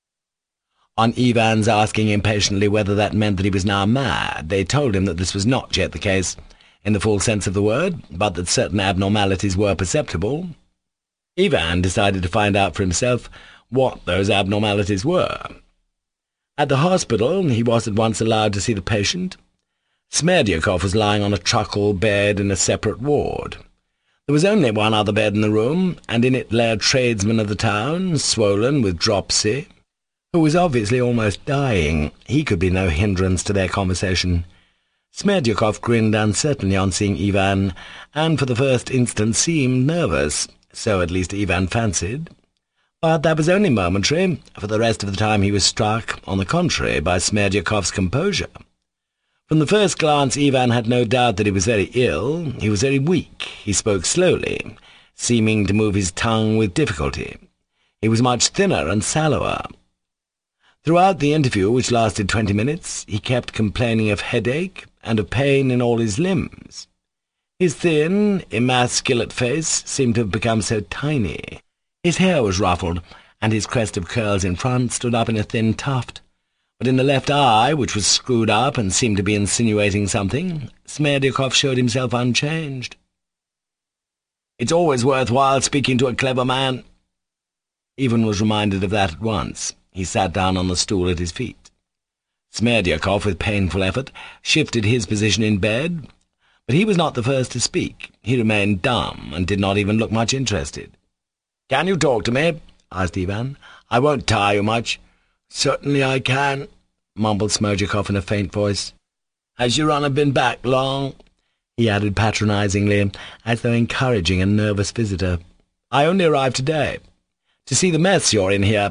On Ivan's asking impatiently whether that meant that he was now mad, they told him that this was not yet the case, in the full sense of the word, but that certain abnormalities were perceptible. Ivan decided to find out for himself what those abnormalities were. At the hospital, he was at once allowed to see the patient. Smerdyakov was lying on a truckle bed in a separate ward. There was only one other bed in the room, and in it lay a tradesman of the town, swollen with dropsy, who was obviously almost dying. He could be no hindrance to their conversation. Smerdyakov grinned uncertainly on seeing Ivan, and for the first instant seemed nervous, so at least Ivan fancied. But that was only momentary. For the rest of the time he was struck, on the contrary, by Smerdyakov's composure. From the first glance Ivan had no doubt that he was very ill. He was very weak. He spoke slowly, seeming to move his tongue with difficulty. He was much thinner and sallower. Throughout the interview, which lasted twenty minutes, he kept complaining of headache and of pain in all his limbs. His thin, emasculate face seemed to have become so tiny. His hair was ruffled, and his crest of curls in front stood up in a thin tuft. But in the left eye, which was screwed up and seemed to be insinuating something, Smerdyakov showed himself unchanged. "It's always worthwhile speaking to a clever man." Ivan was reminded of that at once. He sat down on the stool at his feet. Smerdyakov, with painful effort, shifted his position in bed, but he was not the first to speak. He remained dumb, and did not even look much interested. "Can you talk to me?" asked Ivan. "I won't tire you much." "Certainly I can," mumbled Smerdyakov in a faint voice. "Has your honour been back long?" he added patronizingly, as though encouraging a nervous visitor. "I only arrived today. To see the mess you're in here."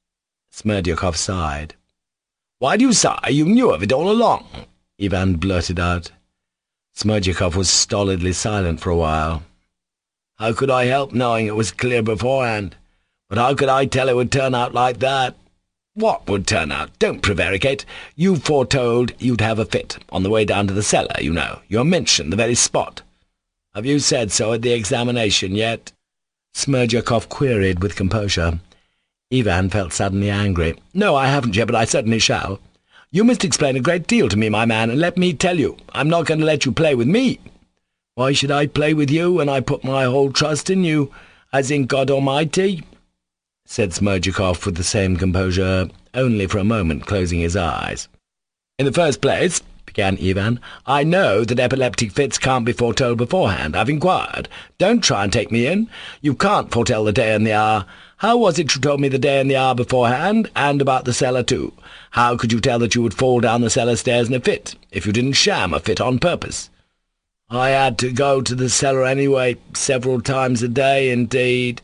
Smerdyakov sighed. "Why do you sigh? You knew of it all along," Ivan blurted out. Smerdyakov was stolidly silent for a while. "How could I help knowing it was clear beforehand? But how could I tell it would turn out like that?" "What would turn out? Don't prevaricate. You foretold you'd have a fit, on the way down to the cellar, you know. You mentioned the very spot." "Have you said so at the examination yet?" Smerdyakov queried with composure. Ivan felt suddenly angry. "No, I haven't yet, but I certainly shall. You must explain a great deal to me, my man, and let me tell you, I'm not going to let you play with me." "Why should I play with you when I put my whole trust in you, as in God Almighty?" said Smerdyakov with the same composure, only for a moment closing his eyes. "In the first place," began Ivan, "I know that epileptic fits can't be foretold beforehand. I've inquired. Don't try and take me in. You can't foretell the day and the hour. How was it you told me the day and the hour beforehand, and about the cellar too? How could you tell that you would fall down the cellar stairs in a fit, if you didn't sham a fit on purpose?" "I had to go to the cellar anyway, several times a day, indeed."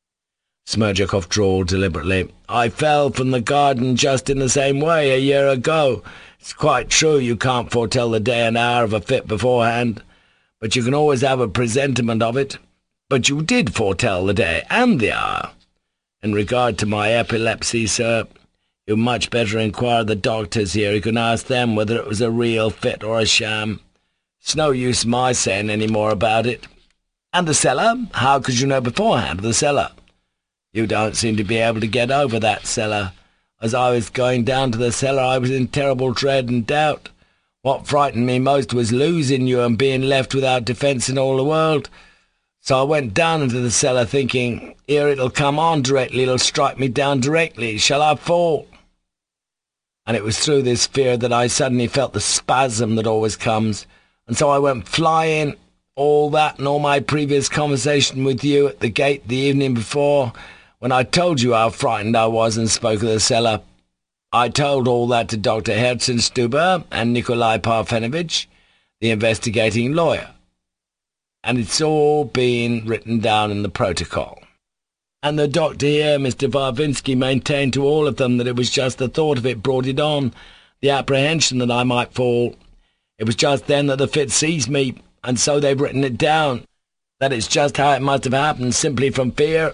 Smerdyakov drawled deliberately. "I fell from the garden just in the same way a year ago. It's quite true you can't foretell the day and hour of a fit beforehand, but you can always have a presentiment of it. But you did foretell the day and the hour. In regard to my epilepsy, sir, you'd much better inquire the doctors here. You can ask them whether it was a real fit or a sham. It's no use my saying any more about it. And the cellar? How could you know beforehand of the cellar? You don't seem to be able to get over that cellar. As I was going down to the cellar, I was in terrible dread and doubt. What frightened me most was losing you and being left without defence in all the world. So I went down into the cellar thinking, here it'll come on directly, it'll strike me down directly, shall I fall? And it was through this fear that I suddenly felt the spasm that always comes, and so I went flying. All that and all my previous conversation with you at the gate the evening before, when I told you how frightened I was and spoke of the cellar. I told all that to Doctor Herzenstube and Nikolai Parfenovitch, the investigating lawyer. And it's all been written down in the protocol. And the doctor here, Mister Varvinsky, maintained to all of them that it was just the thought of it brought it on, the apprehension that I might fall. It was just then that the fit seized me, and so they've written it down, that it's just how it must have happened, simply from fear."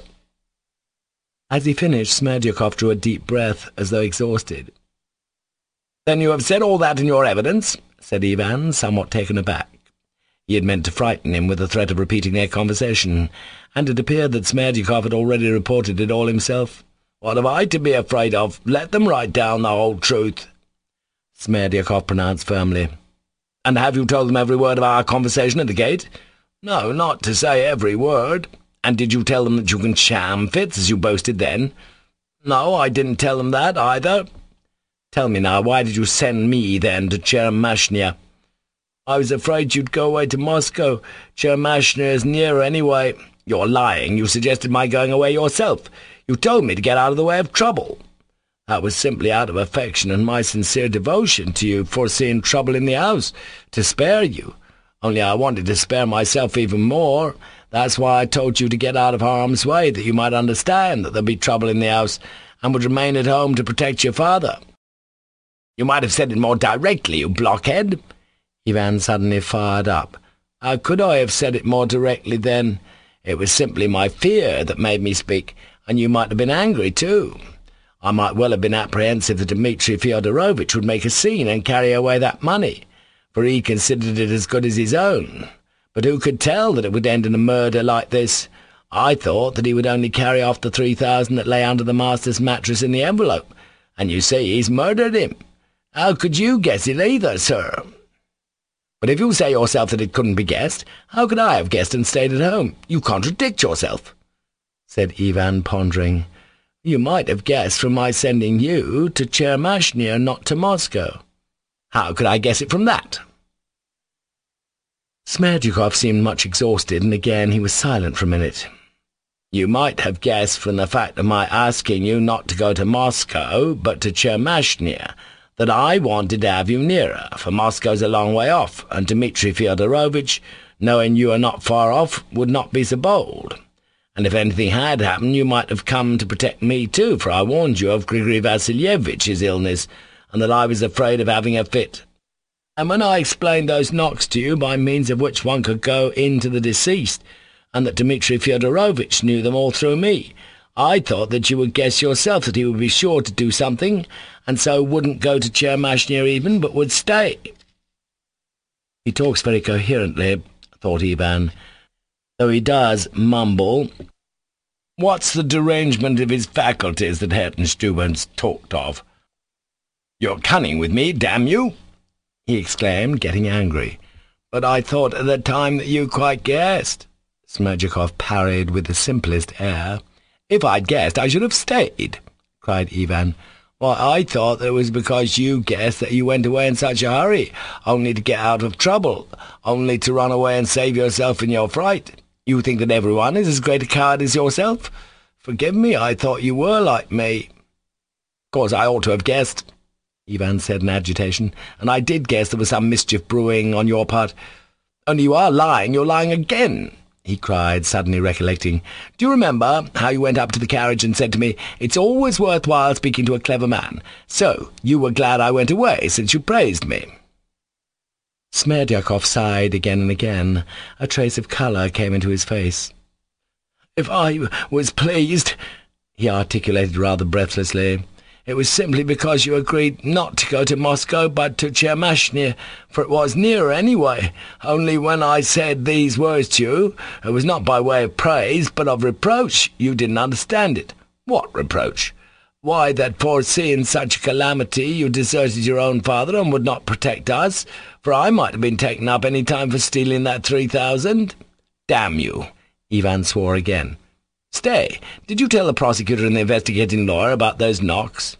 As he finished, Smerdyakov drew a deep breath, as though exhausted. "Then you have said all that in your evidence?" said Ivan, somewhat taken aback. He had meant to frighten him with the threat of repeating their conversation, and it appeared that Smerdyakov had already reported it all himself. "What have I to be afraid of? Let them write down the whole truth," Smerdyakov pronounced firmly. "And have you told them every word of our conversation at the gate?" "No, not to say every word." "And did you tell them that you can sham fits, as you boasted then?" "No, I didn't tell them that, either." "Tell me now, why did you send me, then, to Tchermashnya?" "I was afraid you'd go away to Moscow. Tchermashnya is nearer, anyway." "You're lying. You suggested my going away yourself. You told me to get out of the way of trouble." "That was simply out of affection and my sincere devotion to you, foreseeing trouble in the house, to spare you. Only I wanted to spare myself even more. That's why I told you to get out of harm's way, that you might understand that there'd be trouble in the house, and would remain at home to protect your father." "You might have said it more directly, you blockhead." Ivan suddenly fired up. "How could I have said it more directly, then? It was simply my fear that made me speak, and you might have been angry, too. I might well have been apprehensive that Dmitri Fyodorovitch would make a scene and carry away that money, for he considered it as good as his own. But who could tell that it would end in a murder like this? I thought that he would only carry off the three thousand that lay under the master's mattress in the envelope, and you say he's murdered him. How could you guess it either, sir?" "But if you say yourself that it couldn't be guessed, how could I have guessed and stayed at home? You contradict yourself," said Ivan, pondering. "You might have guessed from my sending you to Tchermashnya, not to Moscow." "How could I guess it from that?" Smerdyakov seemed much exhausted, and again he was silent for a minute. "You might have guessed from the fact of my asking you not to go to Moscow, but to Tchermashnya, that I wanted to have you nearer, for Moscow's a long way off, and Dmitri Fyodorovitch, knowing you are not far off, would not be so bold. And if anything had happened, you might have come to protect me too, for I warned you of Grigory Vasilyevich's illness, and that I was afraid of having a fit. And when I explained those knocks to you, by means of which one could go in to the deceased, and that Dmitri Fyodorovitch knew them all through me, I thought that you would guess yourself that he would be sure to do something, and so wouldn't go to Tchermashnya even, but would stay." "He talks very coherently," thought Ivan, "though he does mumble. What's the derangement of his faculties that Herzenstuben's talked of?" "You're cunning with me, damn you!" he exclaimed, getting angry. "But I thought at the time that you quite guessed," Smerdyakov parried with the simplest air. "If I'd guessed, I should have stayed," cried Ivan. "Why, I thought that it was because you guessed that you went away in such a hurry, only to get out of trouble, only to run away and save yourself in your fright. You think that everyone is as great a coward as yourself? Forgive me, I thought you were like me." "Of course I ought to have guessed," Ivan said in agitation, "and I did guess there was some mischief brewing on your part. Only you are lying, you're lying again," he cried, suddenly recollecting. "Do you remember how you went up to the carriage and said to me, 'It's always worthwhile speaking to a clever man'? So you were glad I went away, since you praised me." Smerdyakov sighed again and again. A trace of colour came into his face. "If I was pleased," he articulated rather breathlessly, "it was simply because you agreed not to go to Moscow, but to Tchermashnya, for it was nearer anyway. Only when I said these words to you, it was not by way of praise, but of reproach. You didn't understand it." "What reproach?" Why, that foreseeing such a calamity you deserted your own father and would not protect us, for I might have been taken up any time for stealing that three thousand. Damn you!" Ivan swore again. "Stay, did you tell the prosecutor and the investigating lawyer about those knocks?"